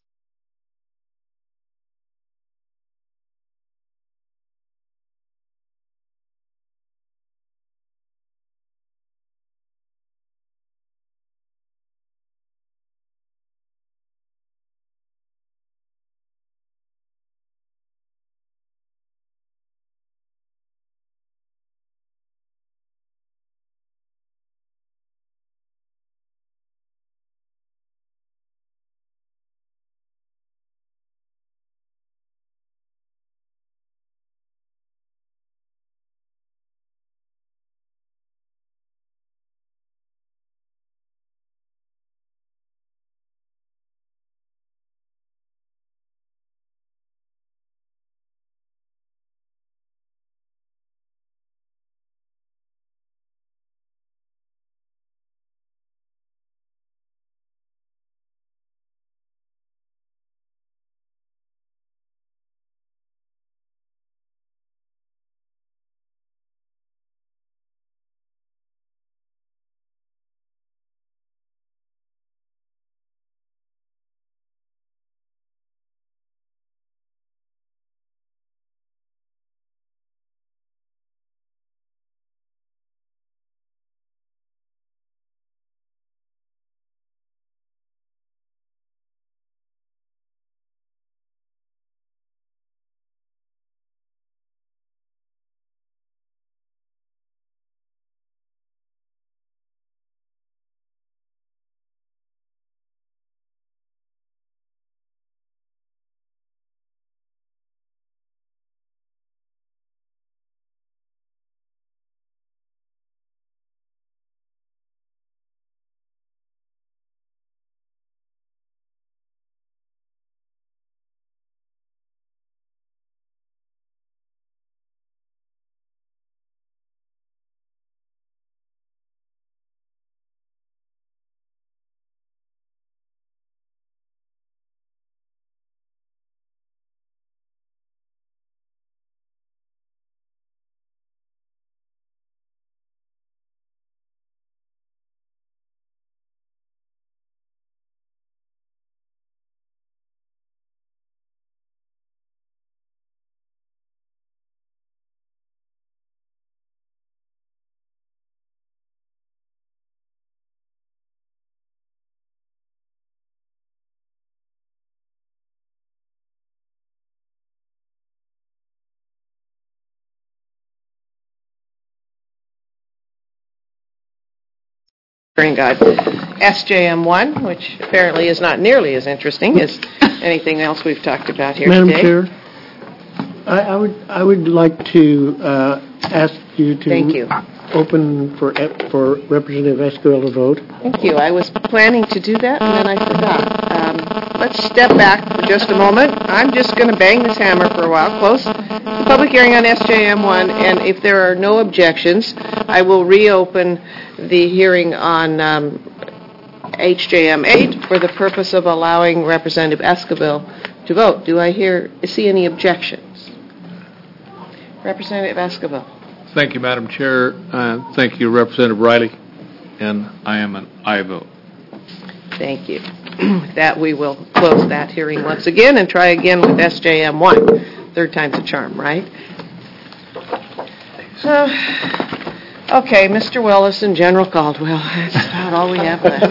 [SPEAKER 1] God. S J M one, which apparently is not nearly as interesting as anything else we've talked about here
[SPEAKER 16] Madam
[SPEAKER 1] today.
[SPEAKER 16] Chair, I, I would I would like to uh, ask you to
[SPEAKER 1] Thank you.
[SPEAKER 16] open for for Representative Esquivel to vote.
[SPEAKER 1] Thank you. I was planning to do that, and then I forgot. Um, let's step back for just a moment. I'm just going to bang this hammer for a while. Close the public hearing on S J M one, and if there are no objections, I will reopen the hearing on um, H J M eight for the purpose of allowing Representative Esquivel to vote. Do I hear, see any objections? Representative Esquivel.
[SPEAKER 18] Thank you, Madam Chair. Uh, thank you, Representative Riley. And I am an aye vote.
[SPEAKER 1] Thank you. With that, we will close that hearing once again and try again with S J M one. Third time's a charm, right? Uh, okay, Mister Willis and General Caldwell. That's about all we have left.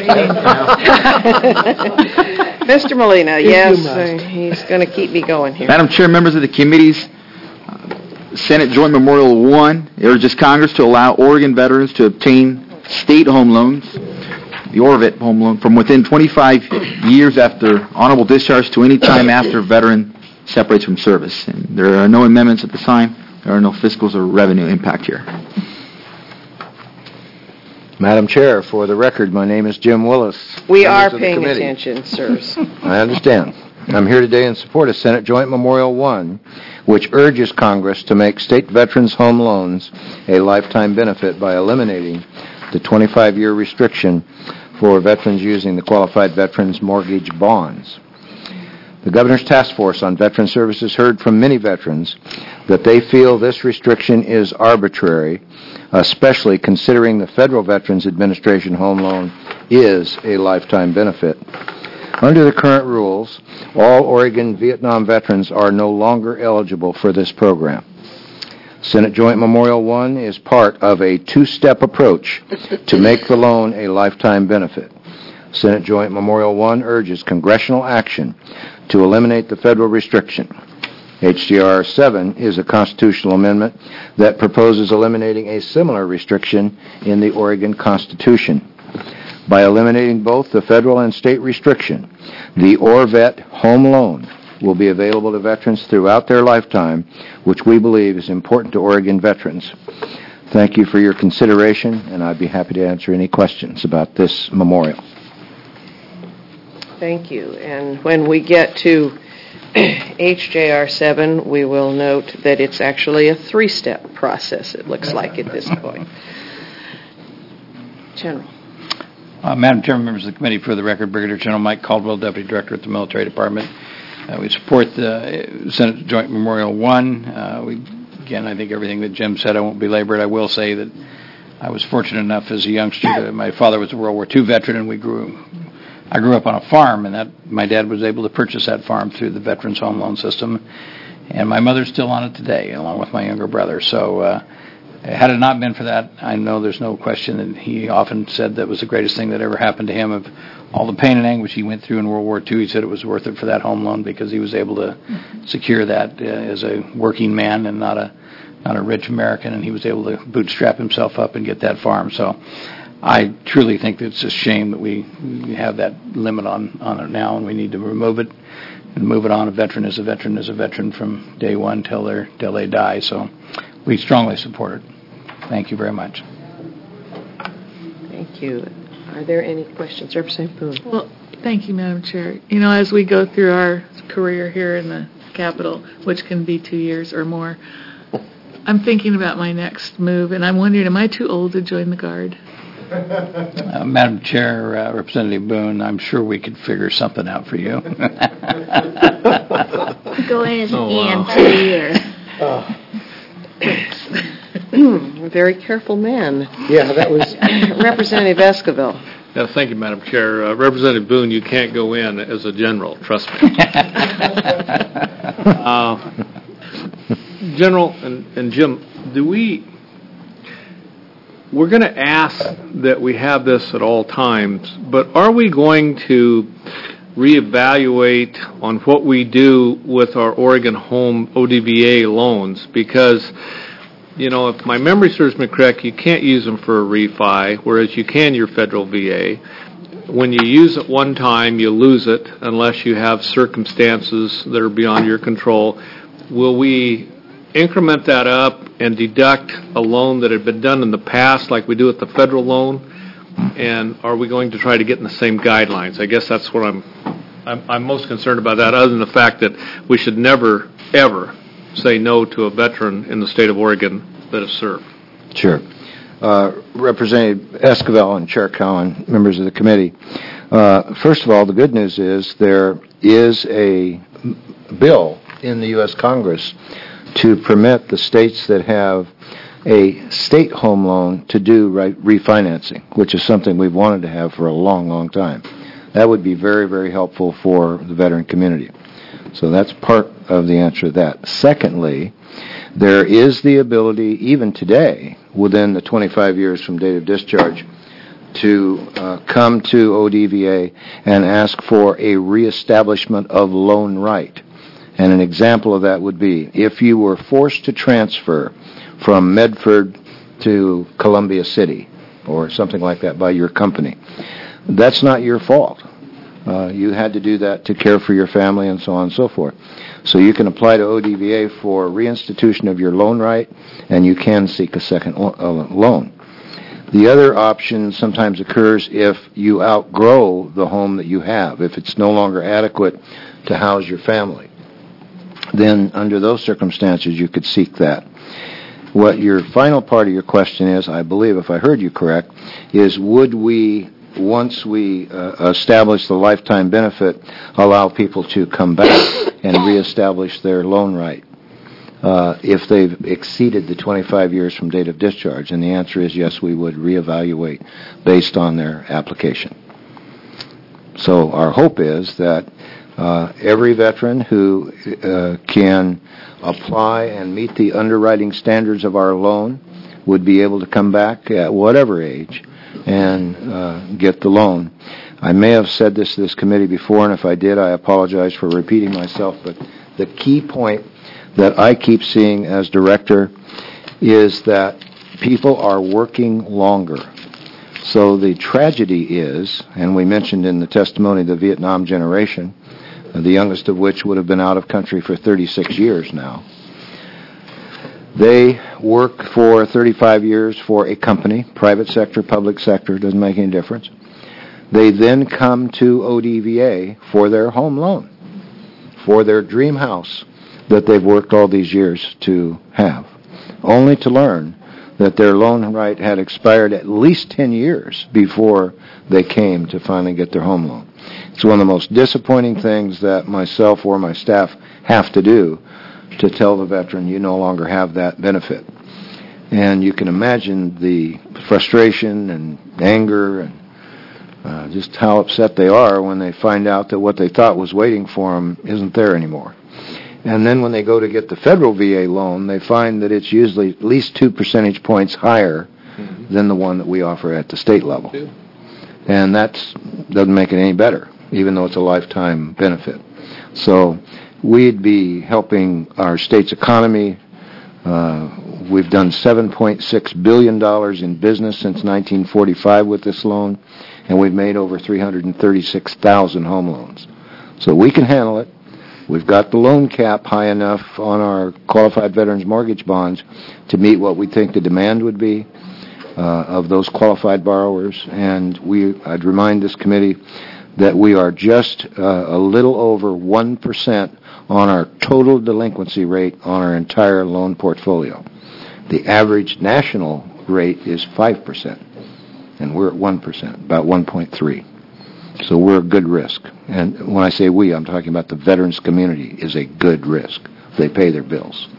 [SPEAKER 1] Mister Molina, yes, uh, he's going to keep me going here.
[SPEAKER 2] Madam Chair, members of the committees, uh, Senate Joint Memorial one urges Congress to allow Oregon veterans to obtain state home loans, the O R V I T home loan, from within twenty-five years after honorable discharge to any time after veteran separates from service. And there are no amendments at this time. There are no fiscals or revenue impact here.
[SPEAKER 6] Madam Chair, for the record, my name is Jim Willis.
[SPEAKER 1] We
[SPEAKER 6] Members
[SPEAKER 1] are
[SPEAKER 6] of the
[SPEAKER 1] paying
[SPEAKER 6] committee.
[SPEAKER 1] attention, sirs.
[SPEAKER 6] I understand. I'm here today in support of Senate Joint Memorial one, which urges Congress to make state veterans' home loans a lifetime benefit by eliminating the twenty-five year restriction for veterans using the Qualified Veterans Mortgage Bonds. The Governor's Task Force on Veteran Services heard from many veterans that they feel this restriction is arbitrary, especially considering the Federal Veterans Administration home loan is a lifetime benefit. Under the current rules, all Oregon Vietnam veterans are no longer eligible for this program. Senate Joint Memorial one is part of a two-step approach to make the loan a lifetime benefit. Senate Joint Memorial one urges congressional action to eliminate the federal restriction. H J R seven is a constitutional amendment that proposes eliminating a similar restriction in the Oregon Constitution. By eliminating both the federal and state restriction, the ORVET home loan will be available to veterans throughout their lifetime, which we believe is important to Oregon veterans. Thank you for your consideration, and I'd be happy to answer any questions about this memorial.
[SPEAKER 1] Thank you. And when we get to H J R seven, we will note that it's actually a three-step process, it looks like, at this point. General.
[SPEAKER 5] Uh, Madam Chairman, members of the committee, for the record, Brigadier General Mike Caldwell, Deputy Director at the Military Department. Uh, we support the Senate Joint Memorial one. Uh, we, again, I think everything that Jim said, I won't belabor it. I will say that I was fortunate enough as a youngster to, my father was a World War Two veteran, and we grew, I grew up on a farm, and that my dad was able to purchase that farm through the Veterans Home Loan System, and my mother's still on it today, along with my younger brother. So, uh, had it not been for that, I know there's no question that he often said that was the greatest thing that ever happened to him. Of all the pain and anguish he went through in World War Two, he said it was worth it for that home loan because he was able to secure that uh, as a working man and not a not a rich American, and he was able to bootstrap himself up and get that farm. So I truly think that it's a shame that we, we have that limit on, on it now, and we need to remove it and move it on. A veteran is a veteran is a veteran from day one till, they're, till they die. So we strongly support it. Thank you very much.
[SPEAKER 1] Thank you. Are there any questions? Representative Boone.
[SPEAKER 12] Well, thank you, Madam Chair. You know, as we go through our career here in the Capitol, which can be two years or more, I'm thinking about my next move, and I'm wondering, am I too old to join the Guard?
[SPEAKER 5] Uh, Madam Chair, uh, Representative Boone, I'm sure we could figure something out for you.
[SPEAKER 17] Go in as an
[SPEAKER 18] Oh,
[SPEAKER 17] E M
[SPEAKER 18] wow.
[SPEAKER 17] T or...
[SPEAKER 1] A very careful man.
[SPEAKER 6] Yeah, that was...
[SPEAKER 1] Representative Esquivel.
[SPEAKER 18] Yeah, thank you, Madam Chair. Uh, Representative Boone, you can't go in as a general, trust me. uh, General and, and Jim, do we, we're going to ask that we have this at all times, but are we going to reevaluate on what we do with our Oregon Home O D V A loans? Because, you know, if my memory serves me correct, you can't use them for a refi, whereas you can your federal V A. When you use it one time, you lose it unless you have circumstances that are beyond your control. Will we increment that up and deduct a loan that had been done in the past like we do with the federal loan? And are we going to try to get in the same guidelines? I guess that's what I'm, I'm, I'm most concerned about that, other than the fact that we should never, ever say no to a veteran in the state of Oregon that has served.
[SPEAKER 6] Sure. Uh, Representative Esquivel and Chair Cowan, members of the committee. Uh, first of all, the good news is there is a bill in the U S Congress to permit the states that have a state home loan to do right refinancing, which is something we've wanted to have for a long, long time. That would be very, very helpful for the veteran community. So that's part of the answer to that. Secondly, there is the ability, even today, within the twenty-five years from date of discharge, to uh, come to O D V A and ask for a reestablishment of loan right. And an example of that would be if you were forced to transfer from Medford to Columbia City or something like that by your company. That's not your fault. Uh, you had to do that to care for your family and so on and so forth. So you can apply to O D V A for reinstitution of your loan right, and you can seek a second lo- uh, loan. The other option sometimes occurs if you outgrow the home that you have, if it's no longer adequate to house your family. Then under those circumstances, you could seek that. What your final part of your question is, I believe, if I heard you correct, is would we, once we uh, establish the lifetime benefit, allow people to come back and reestablish their loan right uh, if they've exceeded the twenty-five years from date of discharge? And the answer is yes, we would reevaluate based on their application. So our hope is that uh, every veteran who uh, can apply and meet the underwriting standards of our loan would be able to come back at whatever age and uh, get the loan. I may have said this to this committee before, and if I did, I apologize for repeating myself, but the key point that I keep seeing as director is that people are working longer. So the tragedy is, and we mentioned in the testimony the Vietnam generation, the youngest of which would have been out of country for thirty-six years now. They work for thirty-five years for a company, private sector, public sector, doesn't make any difference. They then come to O D V A for their home loan, for their dream house that they've worked all these years to have, only to learn that their loan right had expired at least ten years before they came to finally get their home loan. It's one of the most disappointing things that myself or my staff have to do, to tell the veteran you no longer have that benefit. And you can imagine the frustration and anger and uh, just how upset they are when they find out that what they thought was waiting for them isn't there anymore. And then when they go to get the federal V A loan, they find that it's usually at least two percentage points higher mm-hmm. than the one that we offer at the state level. Two. And that doesn't make it any better, even though it's a lifetime benefit. So we'd be helping our state's economy. Uh, we've done seven point six billion dollars in business since nineteen forty-five with this loan, and we've made over three hundred thirty-six thousand home loans. So we can handle it. We've got the loan cap high enough on our qualified veterans mortgage bonds to meet what we think the demand would be uh, of those qualified borrowers. And we, I'd remind this committee that we are just uh, a little over one percent on our total delinquency rate on our entire loan portfolio. The average national rate is five percent, and we're at one percent, about one point three. So we're a good risk. And when I say we, I'm talking about the veterans community is a good risk. They pay their bills.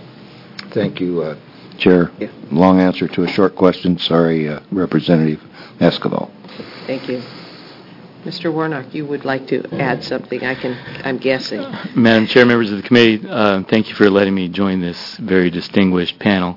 [SPEAKER 6] Thank you, uh, Chair.
[SPEAKER 1] Yeah.
[SPEAKER 6] Long answer to a short question. Sorry, uh, Representative Escobar.
[SPEAKER 1] Thank you. Mister Warnock, you would like to add something, I can, I'm guessing.
[SPEAKER 19] Madam Chair, members of the committee, uh, thank you for letting me join this very distinguished panel.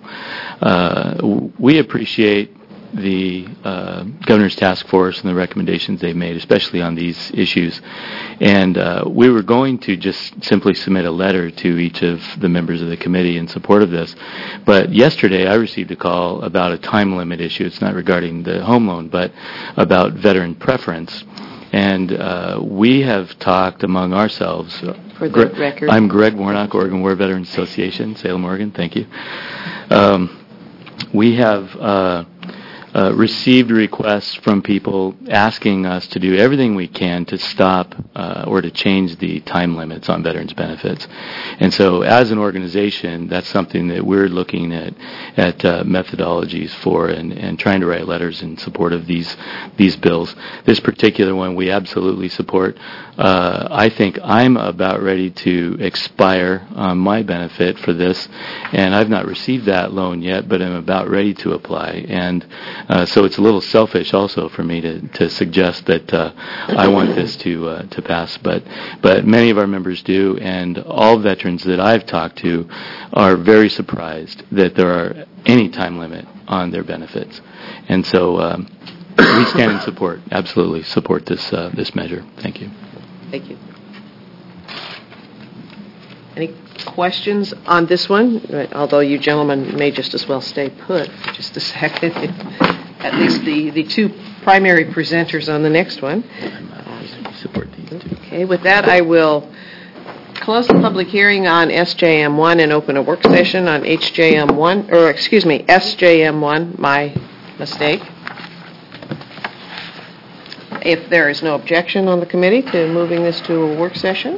[SPEAKER 19] Uh, we appreciate the uh, Governor's Task Force and the recommendations they've made, especially on these issues. And uh, we were going to just simply submit a letter to each of the members of the committee in support of this. But yesterday I received a call about a time limit issue. It's not regarding the home loan, but about veteran preference. And uh, we have talked among ourselves.
[SPEAKER 1] For the Gre- record.
[SPEAKER 19] I'm Greg Warnock, Oregon War Veterans Association, Salem, Oregon. Thank you. Um, we have uh, uh, received requests from people asking us to do everything we can to stop uh, or to change the time limits on veterans benefits. And so as an organization, that's something that we're looking at at uh, methodologies for and, and trying to write letters in support of these these bills. This particular one we absolutely support. Uh, I think I'm about ready to expire on my benefit for this, and I've not received that loan yet, but I'm about ready to apply. And uh, so it's a little selfish also for me to, to suggest that uh, I want this to uh, to pass, but but many of our members do, and all veterans that I've talked to are very surprised that there are any time limit on their benefits. And so um, we stand in support, absolutely support this uh, this measure. Thank you.
[SPEAKER 1] Thank you. Any questions on this one? Although you gentlemen may just as well stay put for just a second. At least the, the two primary presenters on the next one.
[SPEAKER 19] I support these two.
[SPEAKER 1] Okay, with that I will close the public hearing on S J M one and open a work session on H J M one, or excuse me, S J M one, my mistake. If there is no objection on the committee to moving this to a work session,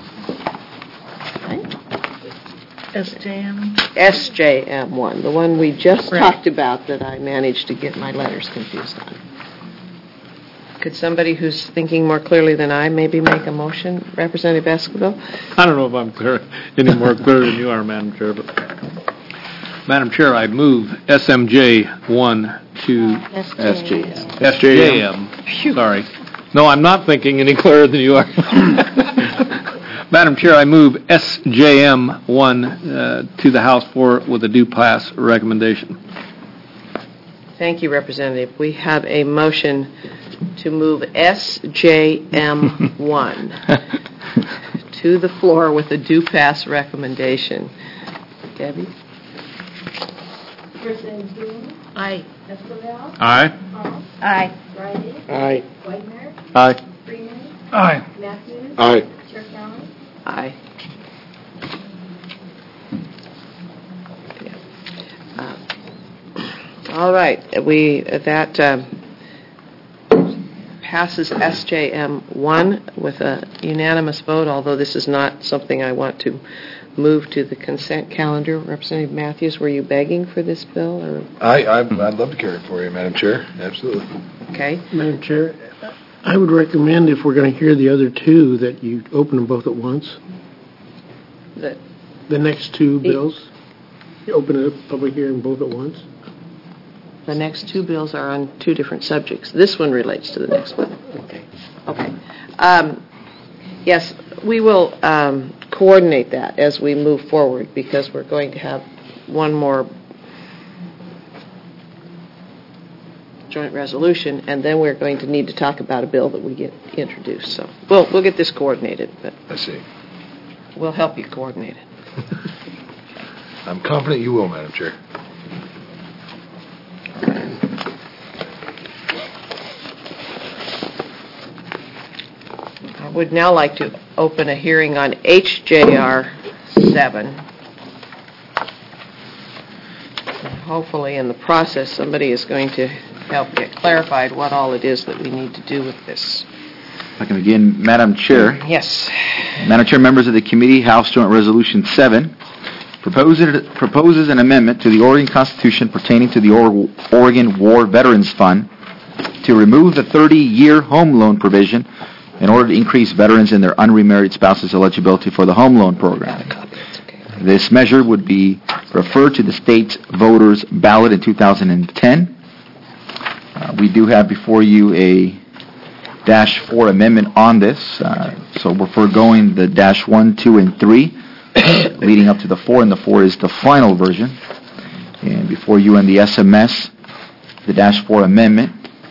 [SPEAKER 12] S J M?
[SPEAKER 1] S J M one, the one we just
[SPEAKER 12] Right.
[SPEAKER 1] talked about that I managed to get my letters confused on. Could somebody who's thinking more clearly than I maybe make a motion? Representative Esquivel?
[SPEAKER 18] I don't know if I'm clear, any more clear than you are, Madam Chair, but, Madam Chair, I move S M J one to
[SPEAKER 1] S J M.
[SPEAKER 18] S J M. Sorry. No, I'm not thinking any clearer than you are. Madam Chair, I move S J M one uh, to the House floor with a due pass recommendation.
[SPEAKER 1] Thank you, Representative. We have a motion to move S J M one to the floor with a due pass recommendation. Debbie?
[SPEAKER 17] Person Boone.
[SPEAKER 12] Aye.
[SPEAKER 17] Esquivel.
[SPEAKER 18] Aye.
[SPEAKER 17] Hall.
[SPEAKER 12] Aye.
[SPEAKER 17] Riley.
[SPEAKER 18] Aye.
[SPEAKER 17] Whitemer.
[SPEAKER 18] Aye.
[SPEAKER 17] Freeman.
[SPEAKER 18] Aye.
[SPEAKER 17] Matthews.
[SPEAKER 18] Aye.
[SPEAKER 17] Chair Cowan.
[SPEAKER 1] Aye. Uh, All right, we, that um, passes S J M one with a unanimous vote, although this is not something I want to move to the consent calendar. Representative Matthews, were you begging for this bill, or?
[SPEAKER 9] I, I, I'd love to carry it for you, Madam Chair. Absolutely.
[SPEAKER 1] Okay.
[SPEAKER 20] Madam Chair, I would recommend if we're going to hear the other two, that you open them both at once.
[SPEAKER 1] The,
[SPEAKER 20] The next two bills, you open a public hearing both at once.
[SPEAKER 1] the next two bills are on two different subjects. This one relates to the next one.
[SPEAKER 20] Okay.
[SPEAKER 1] Okay. Um, Yes, we will um, coordinate that as we move forward, because we're going to have one more joint resolution, and then we're going to need to talk about a bill that we get introduced. So we'll we'll get this coordinated, but
[SPEAKER 9] I see.
[SPEAKER 1] we'll help you coordinate it.
[SPEAKER 9] I'm confident you will, Madam Chair.
[SPEAKER 1] I would now like to open a hearing on H J R seven. Hopefully, in the process, somebody is going to help get clarified what all it is that we need to do with this.
[SPEAKER 2] If I can begin, Madam Chair.
[SPEAKER 1] Yes.
[SPEAKER 2] Madam Chair, members of the committee, House Joint Resolution seven proposes, proposes an amendment to the Oregon Constitution pertaining to the or- Oregon War Veterans Fund to remove the thirty-year home loan provision in order to increase veterans and their unremarried spouses' eligibility for the home loan program. This measure would be referred to the state's voters' ballot in two thousand ten. Uh, we do have before you a dash four amendment on this, uh, so we're foregoing the dash one, two, and three, leading up to the four, and the four is the final version. And before you in the S M S, the dash four amendment,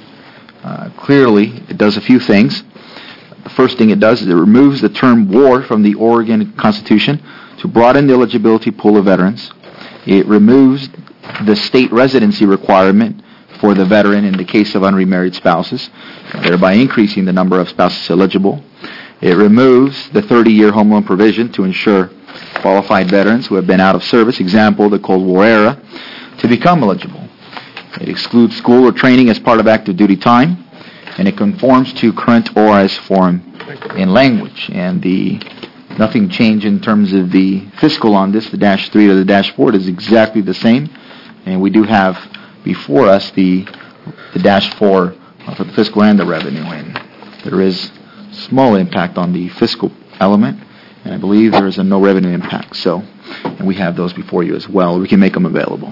[SPEAKER 2] uh, clearly it does a few things. The first thing it does is it removes the term war from the Oregon Constitution to broaden the eligibility pool of veterans. It removes the state residency requirement for the veteran in the case of unremarried spouses, thereby increasing the number of spouses eligible. It removes the thirty-year home loan provision to ensure qualified veterans who have been out of service, example, the Cold War era, to become eligible. It excludes school or training as part of active duty time, and it conforms to current O R S form in language. And the nothing changed in terms of the fiscal on this. The dash three to the dash four is exactly the same, and we do have before us the the dash four uh, for the fiscal and the revenue, and there is small impact on the fiscal element, and I believe there is a no revenue impact. So, and we have those before you as well. We can make them available.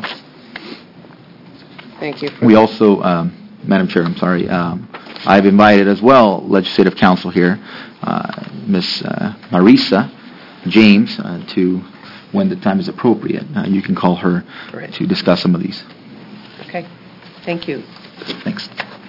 [SPEAKER 1] Thank you.
[SPEAKER 2] We also, um, Madam Chair, I'm sorry, um, I've invited as well Legislative Counsel here, uh, Miz Uh, Marisa James, uh, to, when the time is appropriate, uh, you can call her
[SPEAKER 1] Great.
[SPEAKER 2] to discuss some of these.
[SPEAKER 1] Okay. Thank you.
[SPEAKER 2] Thanks.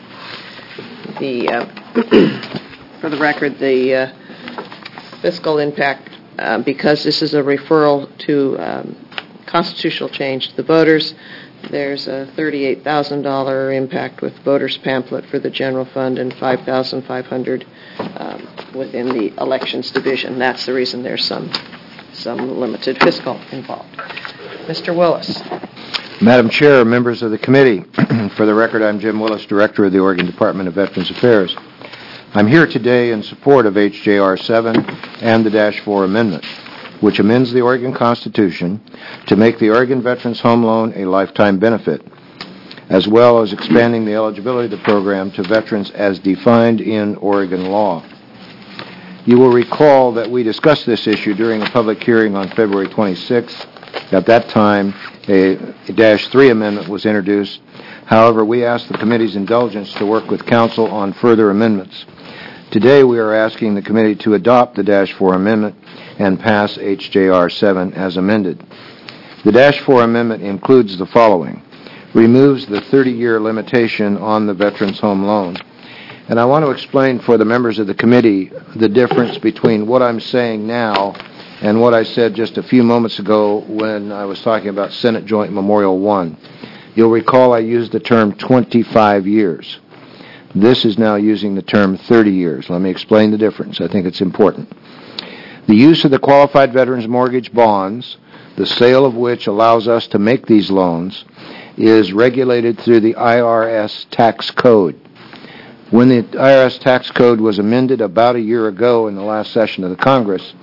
[SPEAKER 1] The, uh, for the record, the uh, fiscal impact, uh, because this is a referral to um, constitutional change to the voters, there's a thirty-eight thousand dollars impact with voters pamphlet for the general fund and five thousand five hundred dollars um, within the elections division. That's the reason there's some some limited fiscal involved. Mister Willis.
[SPEAKER 6] Madam Chair, members of the committee, for the record, I'm Jim Willis, Director of the Oregon Department of Veterans Affairs. I'm here today in support of H J R seven and the Dash four Amendment, which amends the Oregon Constitution to make the Oregon Veterans Home Loan a lifetime benefit, as well as expanding the eligibility of the program to veterans as defined in Oregon law. You will recall that we discussed this issue during a public hearing on February twenty-sixth. At that time, a Dash three amendment was introduced. However, we asked the committee's indulgence to work with council on further amendments. Today, we are asking the committee to adopt the Dash four amendment and pass H J R seven as amended. The Dash four amendment includes the following: removes the thirty-year limitation on the Veterans Home Loan. And I want to explain for the members of the committee the difference between what I'm saying now and what I said just a few moments ago when I was talking about Senate Joint Memorial one. You'll recall I used the term twenty-five years. This is now using the term thirty years. Let me explain the difference. I think it's important. The use of the qualified veterans mortgage bonds, the sale of which allows us to make these loans, is regulated through the I R S tax code. When the I R S tax code was amended about a year ago in the last session of the Congress,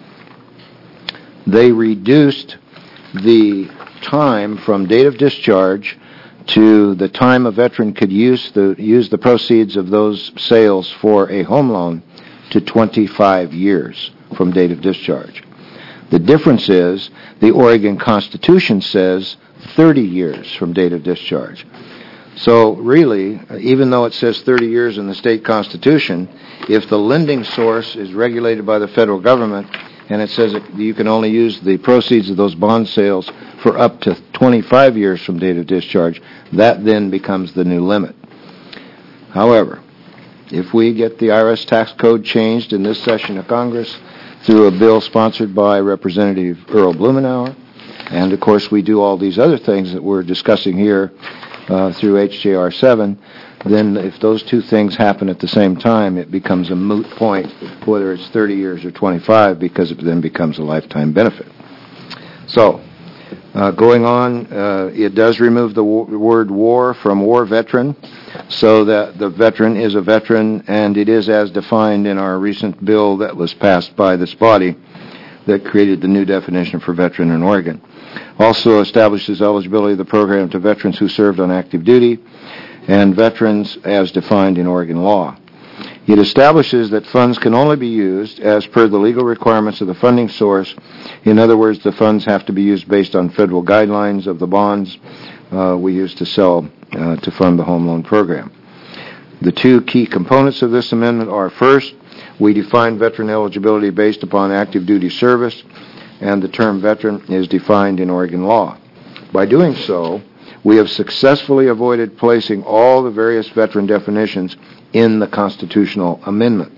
[SPEAKER 6] they reduced the time from date of discharge to the time a veteran could use the use the proceeds of those sales for a home loan to twenty-five years from date of discharge. The difference is the Oregon Constitution says thirty years from date of discharge. So really, even though it says thirty years in the state constitution, if the lending source is regulated by the federal government and it says that you can only use the proceeds of those bond sales for up to twenty-five years from date of discharge, that then becomes the new limit. However, if we get the I R S tax code changed in this session of Congress through a bill sponsored by Representative Earl Blumenauer, and of course we do all these other things that we're discussing here uh, through H J R seven, then if those two things happen at the same time, it becomes a moot point, whether it's thirty years or twenty-five, because it then becomes a lifetime benefit. So, uh, going on, uh, it does remove the w- word war from war veteran, so that the veteran is a veteran, and it is as defined in our recent bill that was passed by this body that created the new definition for veteran in Oregon. Also establishes eligibility of the program to veterans who served on active duty and veterans as defined in Oregon law. It establishes that funds can only be used as per the legal requirements of the funding source. In other words, the funds have to be used based on federal guidelines of the bonds uh, we use to sell uh, to fund the home loan program. The two key components of this amendment are, first, we define veteran eligibility based upon active duty service, and the term veteran is defined in Oregon law. By doing so, we have successfully avoided placing all the various veteran definitions in the constitutional amendment.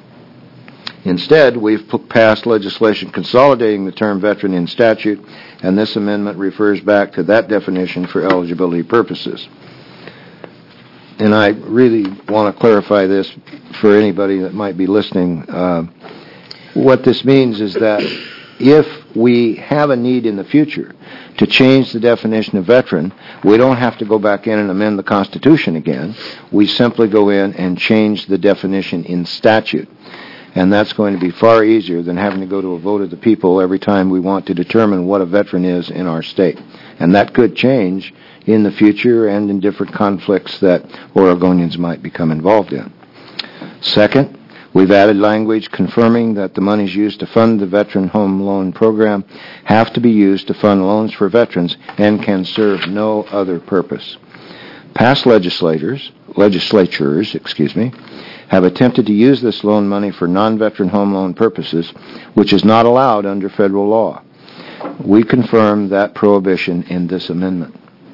[SPEAKER 6] Instead, we've passed legislation consolidating the term veteran in statute, and this amendment refers back to that definition for eligibility purposes. And I really want to clarify this for anybody that might be listening. Uh, what this means is that if we have a need in the future to change the definition of veteran, we don't have to go back in and amend the Constitution again. We simply go in and change the definition in statute. And that's going to be far easier than having to go to a vote of the people every time we want to determine what a veteran is in our state. And that could change in the future and in different conflicts that Oregonians might become involved in. Second, we've added language confirming that the monies used to fund the Veteran Home Loan Program have to be used to fund loans for veterans and can serve no other purpose. Past legislators, legislatures, excuse me, have attempted to use this loan money for non-veteran home loan purposes, which is not allowed under federal law. We confirm that prohibition in this amendment.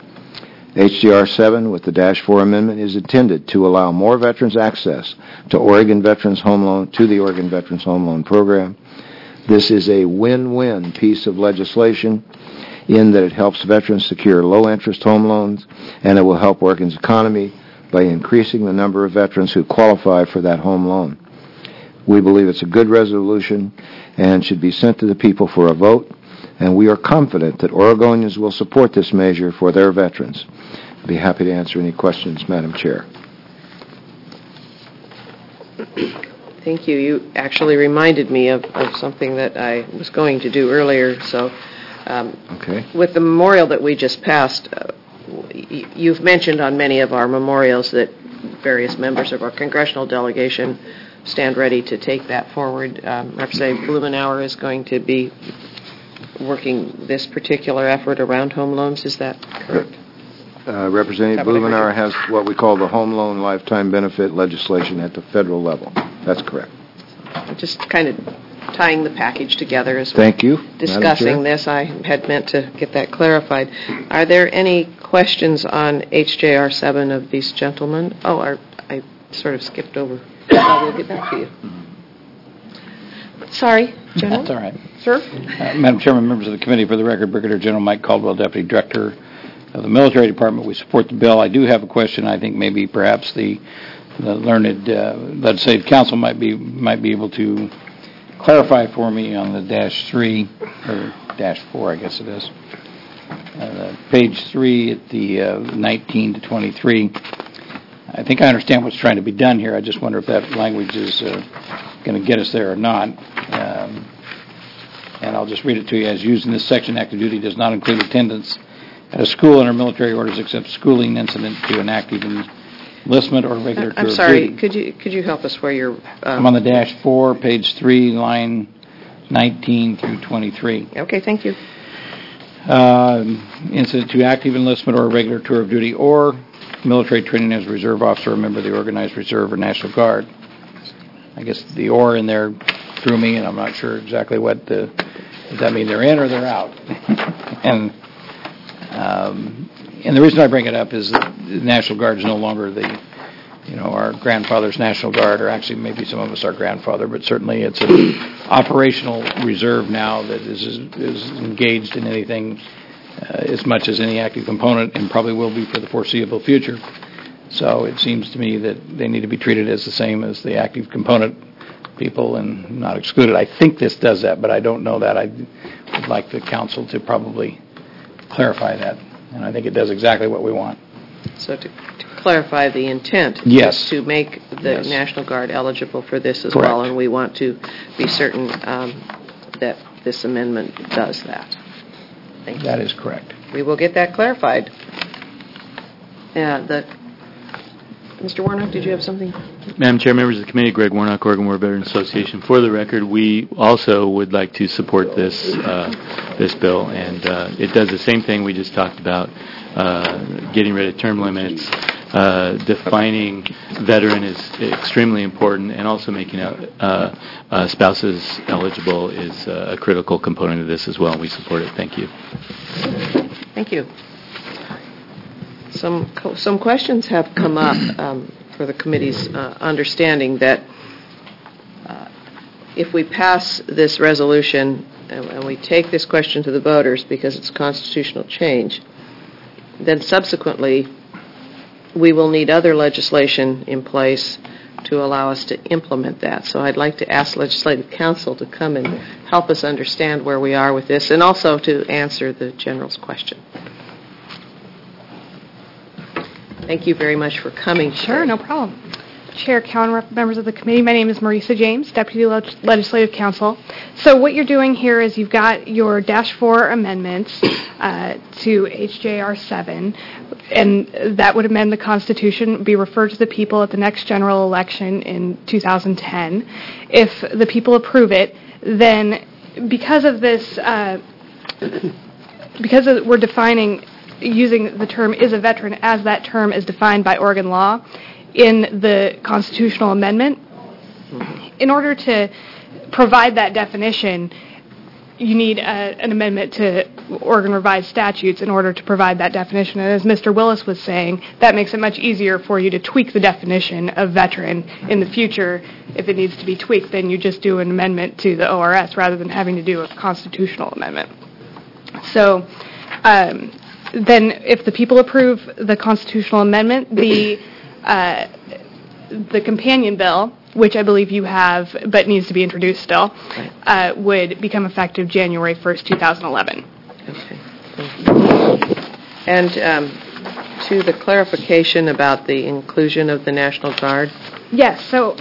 [SPEAKER 6] H J R seven with the Dash four amendment is intended to allow more veterans access to Oregon Veterans Home Loan to the Oregon Veterans Home Loan Program. This is a win-win piece of legislation in that it helps veterans secure low-interest home loans, and it will help Oregon's economy by increasing the number of veterans who qualify for that home loan. We believe it's a good resolution and should be sent to the people for a vote and we are confident that Oregonians will support this measure for their veterans. I'd be happy to answer any questions, Madam Chair.
[SPEAKER 1] Thank you. You actually reminded me of, of something that I was going to do earlier. So, um,
[SPEAKER 6] okay.
[SPEAKER 1] With the memorial that we just passed, uh, y- you've mentioned on many of our memorials that various members of our congressional delegation stand ready to take that forward. Um, Representative Blumenauer is going to be working this particular effort around home loans. Is that correct?
[SPEAKER 6] Uh, Representative Blumenauer has what we call the home loan lifetime benefit legislation at the federal level. That's correct.
[SPEAKER 1] Just kind of tying the package together as
[SPEAKER 6] Thank you,
[SPEAKER 1] we're discussing this. I had meant to get that clarified. Are there any questions on H J R seven of these gentlemen? Oh, are, I sort of skipped over. I will get back to you. Sorry, General.
[SPEAKER 5] That's all right.
[SPEAKER 1] Sir?
[SPEAKER 5] Uh, Madam Chairman, members of the committee, for the record, Brigadier General Mike Caldwell, Deputy Director of the Military Department. We support the bill. I do have a question. I think maybe perhaps the, the learned uh, legislative council might be might be able to clarify for me on the dash three or dash four, I guess it is. Uh, page three at the uh, nineteen to twenty-three. I think I understand what's trying to be done here. I just wonder if that language is uh, going to get us there or not. Um, and I'll just read it to you. As used in this section, active duty does not include attendance at a school under military orders except schooling incident to an active enlistment or regular tour
[SPEAKER 1] I'm
[SPEAKER 5] of
[SPEAKER 1] sorry.
[SPEAKER 5] duty.
[SPEAKER 1] Could you could you help us where you're? Um,
[SPEAKER 5] I'm on the dash four, page three, line nineteen through twenty-three.
[SPEAKER 1] Okay, thank you.
[SPEAKER 5] Uh, incident to active enlistment or a regular tour of duty or military training as a reserve officer or a member of the organized reserve or National Guard. I guess the or in there threw me, and I'm not sure exactly what the, does that mean they're in or they're out? and um, and the reason I bring it up is that the National Guard is no longer the, you know, our grandfather's National Guard, or actually maybe some of us are grandfather, but certainly it's an operational reserve now that is is engaged in anything uh, as much as any active component, and probably will be for the foreseeable future. So it seems to me that they need to be treated as the same as the active component people and not excluded. I think this does that, but I don't know that. I would like the council to probably clarify that, and I think it does exactly what we want.
[SPEAKER 1] So to, to clarify the intent
[SPEAKER 5] Yes.
[SPEAKER 1] is to make the
[SPEAKER 5] Yes.
[SPEAKER 1] National Guard eligible for this as
[SPEAKER 5] Correct.
[SPEAKER 1] well, and we want to be certain um, that this amendment does that. Thank you.
[SPEAKER 5] That is correct.
[SPEAKER 1] We will get that clarified. Yeah, the Mister Warnock, did you have something?
[SPEAKER 19] Madam Chair, members of the committee, Greg Warnock, Oregon War Veterans Association. For the record, we also would like to support this uh, this bill, and uh, it does the same thing we just talked about, uh, getting rid of term limits, uh, defining veteran is extremely important, and also making out, uh, uh, spouses eligible is uh, a critical component of this as well. We support it. Thank you.
[SPEAKER 1] Thank you. Some co- some questions have come up um, for the committee's uh, understanding that uh, if we pass this resolution and, and we take this question to the voters because it's constitutional change, then subsequently we will need other legislation in place to allow us to implement that. So I'd like to ask Legislative Council to come and help us understand where we are with this and also to answer the General's question. Thank you very much for coming.
[SPEAKER 21] Sure, no problem. Chair, Cowan, rep- members of the committee, my name is Marisa James, Deputy Leg- Legislative Counsel. So what you're doing here is you've got your dash four amendments uh, to H J R seven, and that would amend the Constitution, be referred to the people at the next general election in two thousand ten. If the people approve it, then because of this, uh, because of, we're defining using the term is a veteran as that term is defined by Oregon law in the constitutional amendment. In order to provide that definition, you need a, an amendment to Oregon revised statutes in order to provide that definition. And as Mister Willis was saying, that makes it much easier for you to tweak the definition of veteran in the future. If it needs to be tweaked, then you just do an amendment to the O R S rather than having to do a constitutional amendment. So, um, then if the people approve the constitutional amendment, the uh, the companion bill which I believe you have, but needs to be introduced still, uh, would become effective January first, two thousand eleven.
[SPEAKER 1] Okay. Thank you. And um, to the clarification about the inclusion of the National Guard.
[SPEAKER 21] Yes. So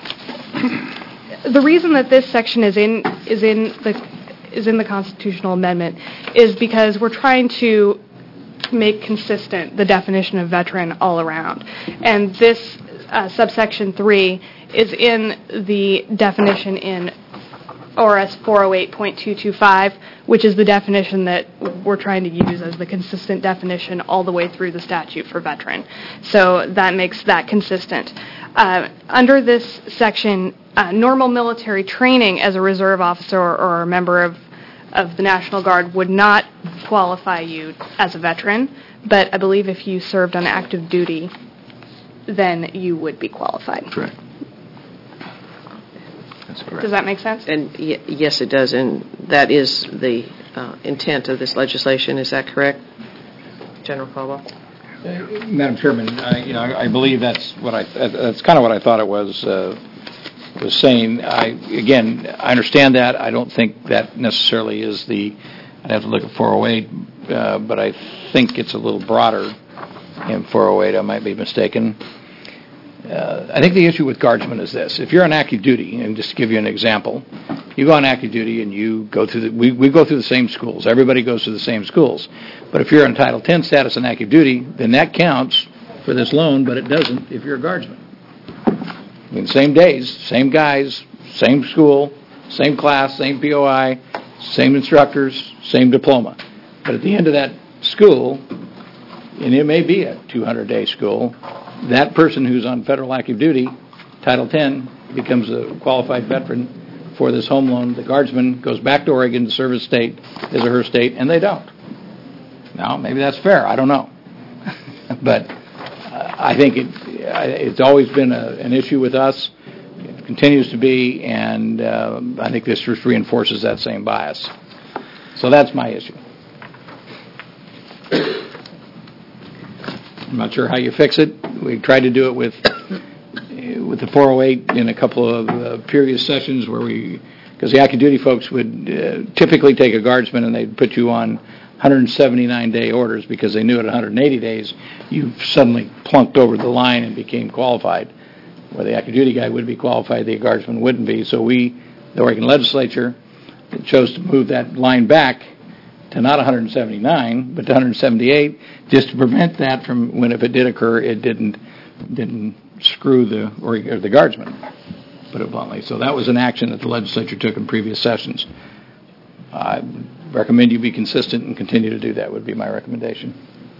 [SPEAKER 21] the reason that this section is in is in the is in the constitutional amendment is because we're trying to make consistent the definition of veteran all around, and this uh, subsection three is in the definition in O R S four oh eight point two two five, which is the definition that we're trying to use as the consistent definition all the way through the statute for veteran. So that makes that consistent. Uh, under this section, uh, normal military training as a reserve officer or, or a member of, of the National Guard would not qualify you as a veteran, but I believe if you served on active duty, then you would be qualified.
[SPEAKER 2] Correct. That's correct.
[SPEAKER 21] Does that make sense?
[SPEAKER 1] And y- yes, it does, and that is the uh, intent of this legislation. Is that correct, General Caldwell?
[SPEAKER 5] Uh, Madam Chairman, I, you know, I, I believe that's what I that's kind of what I thought it was uh, was saying. I again, I understand that. I don't think that necessarily is the. I'd have to look at four oh eight, uh, but I think it's a little broader in four oh eight. I might be mistaken. Uh, I think the issue with guardsmen is this. If you're on active duty, and just to give you an example, you go on active duty and you go through the, we, we go through the same schools. Everybody goes through the same schools. But if you're on Title ten status on active duty, then that counts for this loan, but it doesn't if you're a guardsman. I mean, same days, same guys, same school, same class, same P O I, same instructors, same diploma. But at the end of that school, and it may be a two hundred day school, that person who's on federal active duty, Title ten, becomes a qualified veteran for this home loan. The guardsman goes back to Oregon to serve his state, his or her state, and they don't. Now, maybe that's fair. I don't know. But uh, I think it, it's always been a, an issue with us. It continues to be, and uh, I think this just reinforces that same bias. So that's my issue. I'm not sure how you fix it. We tried to do it with with the four oh eight in a couple of uh, previous sessions where we, because the active duty folks would uh, typically take a guardsman and they'd put you on one hundred seventy-nine day orders because they knew at one hundred eighty days you suddenly plunked over the line and became qualified. Where the active duty guy would be qualified, the guardsman wouldn't be. So we, the Oregon legislature, chose to move that line back to not one hundred seventy-nine, but to one hundred seventy-eight, just to prevent that from, when if it did occur, it didn't didn't screw the or, or the guardsman, put it bluntly. So that was an action that the legislature took in previous sessions. I recommend you be consistent and continue to do that would be my recommendation.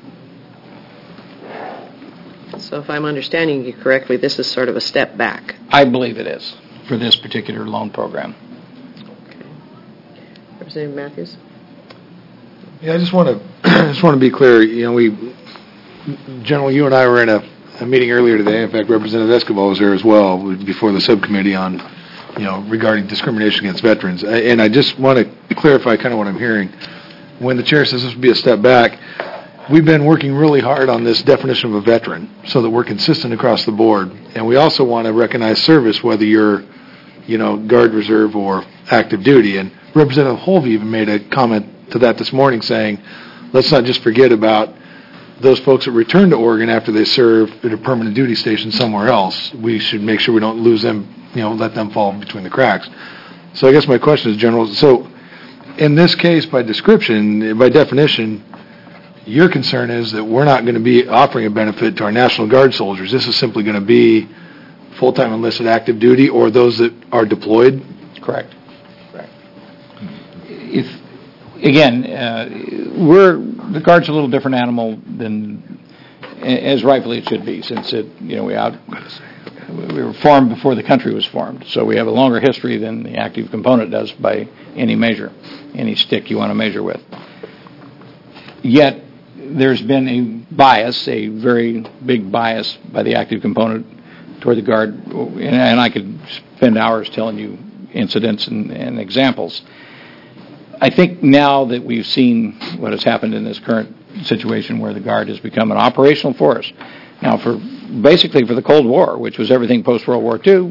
[SPEAKER 1] So if I'm understanding you correctly, this is sort of a step back.
[SPEAKER 5] I believe it is for this particular loan program.
[SPEAKER 1] Okay. Representative Matthews?
[SPEAKER 9] Yeah, I just want to just want to be clear. You know, we, General, you and I were in a, a meeting earlier today. In fact, Representative Escobar was there as well before the subcommittee on, you know, regarding discrimination against veterans. And I just want to clarify kind of what I'm hearing. When the chair says this would be a step back, we've been working really hard on this definition of a veteran so that we're consistent across the board. And we also want to recognize service, whether you're, you know, Guard, Reserve, or active duty. And Representative Holvey even made a comment to that this morning saying, let's not just forget about those folks that return to Oregon after they serve at a permanent duty station somewhere else. We should make sure we don't lose them, you know, let them fall between the cracks. So I guess my question is, General, so in this case, by description, by definition, your concern is that we're not going to be offering a benefit to our National Guard soldiers. This is simply going to be full-time enlisted active duty or those that are deployed?
[SPEAKER 5] Correct. Correct. If Again, uh, we're the Guard's a little different animal than, as rightfully it should be, since it, you know, we out we were formed before the country was formed, so we have a longer history than the active component does by any measure, any stick you want to measure with. Yet, there's been a bias, a very big bias by the active component toward the Guard, and I could spend hours telling you incidents and, and examples. I think now that we've seen what has happened in this current situation where the Guard has become an operational force, now for basically for the Cold War, which was everything post-World War Two,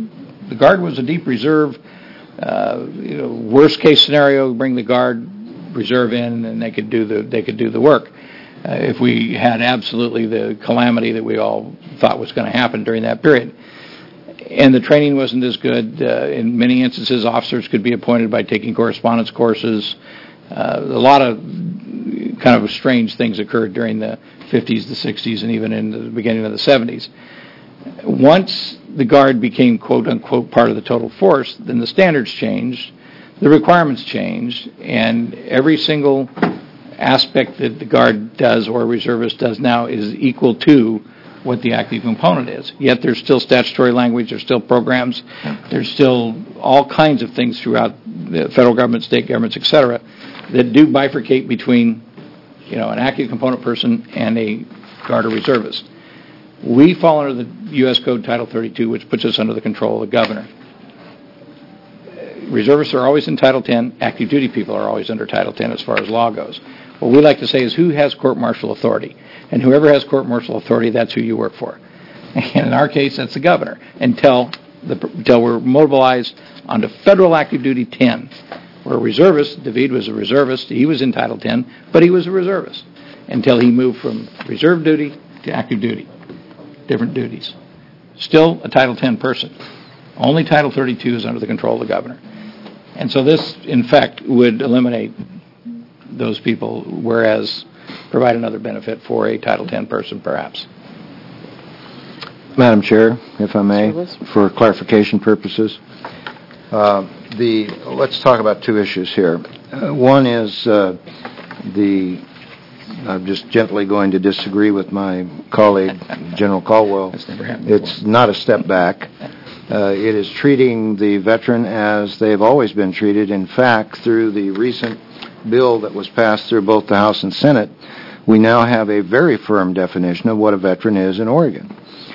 [SPEAKER 5] The Guard was a deep reserve. Uh, you know, worst case scenario, bring the Guard reserve in, and they could do the they could do the work. Uh, if we had absolutely the calamity that we all thought was going to happen during that period. And the training wasn't as good. Uh, in many instances, officers could be appointed by taking correspondence courses. Uh, a lot of kind of strange things occurred during the fifties, the sixties, and even in the beginning of the seventies. Once the Guard became quote-unquote part of the total force, then the standards changed, the requirements changed, and every single aspect that the Guard does or reservist does now is equal to what the active component is. Yet there's still statutory language, there's still programs, there's still all kinds of things throughout the federal government, state governments, et cetera, that do bifurcate between, you know, an active component person and a Guard or reservist. We fall under the U S Code Title thirty-two, which puts us under the control of the governor. Reservists are always in Title ten. Active duty people are always under Title ten as far as law goes. What we like to say is who has court-martial authority. And whoever has court-martial authority, that's who you work for. And in our case, that's the governor, until the, until we're mobilized onto federal active duty ten. We're a reservist. David was a reservist. He was in Title ten, but he was a reservist until he moved from reserve duty to active duty. Different duties. Still a Title ten person. Only Title thirty-two is under the control of the governor. And so this, in fact, would eliminate those people, whereas provide another benefit for a Title ten person, perhaps.
[SPEAKER 6] Madam Chair, if I may, for clarification purposes, uh, the let's talk about two issues here. Uh, one is uh, the I'm just gently going to disagree with my colleague, General Caldwell.
[SPEAKER 5] That's never happened
[SPEAKER 6] It's
[SPEAKER 5] before.
[SPEAKER 6] not a step back. Uh, it is treating the veteran as they've always been treated. In fact, through the recent bill that was passed through both the House and Senate, we now have a very firm definition of what a veteran is in Oregon.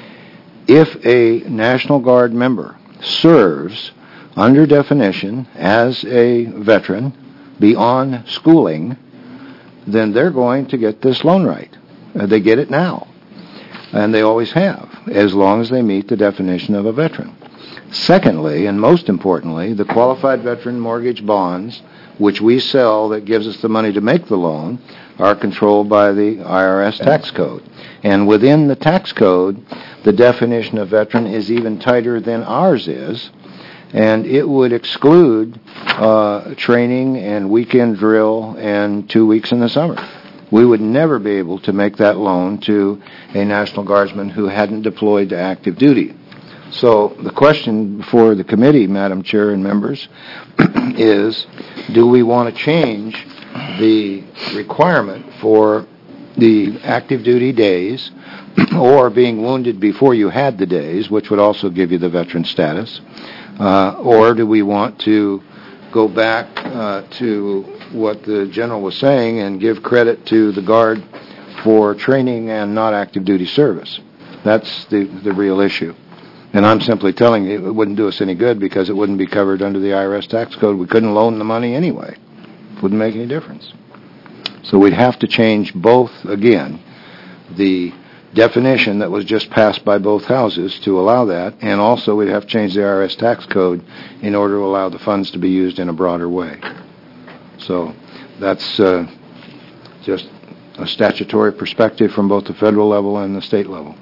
[SPEAKER 6] If a National Guard member serves under definition as a veteran beyond schooling, then they're going to get this loan right. Uh, they get it now. And they always have, as long as they meet the definition of a veteran. Secondly, and most importantly, the qualified veteran mortgage bonds, which we sell that gives us the money to make the loan, are controlled by the I R S tax code. And within the tax code, the definition of veteran is even tighter than ours is, and it would exclude uh, training and weekend drill and two weeks in the summer. We would never be able to make that loan to a National Guardsman who hadn't deployed to active duty. So the question before the committee, Madam Chair and members, is do we want to change the requirement for the active duty days or being wounded before you had the days, which would also give you the veteran status, uh, or do we want to go back uh, to what the General was saying and give credit to the Guard for training and not active duty service? That's the, the real issue. And I'm simply telling you it wouldn't do us any good because it wouldn't be covered under the I R S tax code. We couldn't loan the money anyway. It wouldn't make any difference. So we'd have to change both, again, the definition that was just passed by both houses to allow that, and also we'd have to change the I R S tax code in order to allow the funds to be used in a broader way. So that's uh, just a statutory perspective from both the federal level and the state level.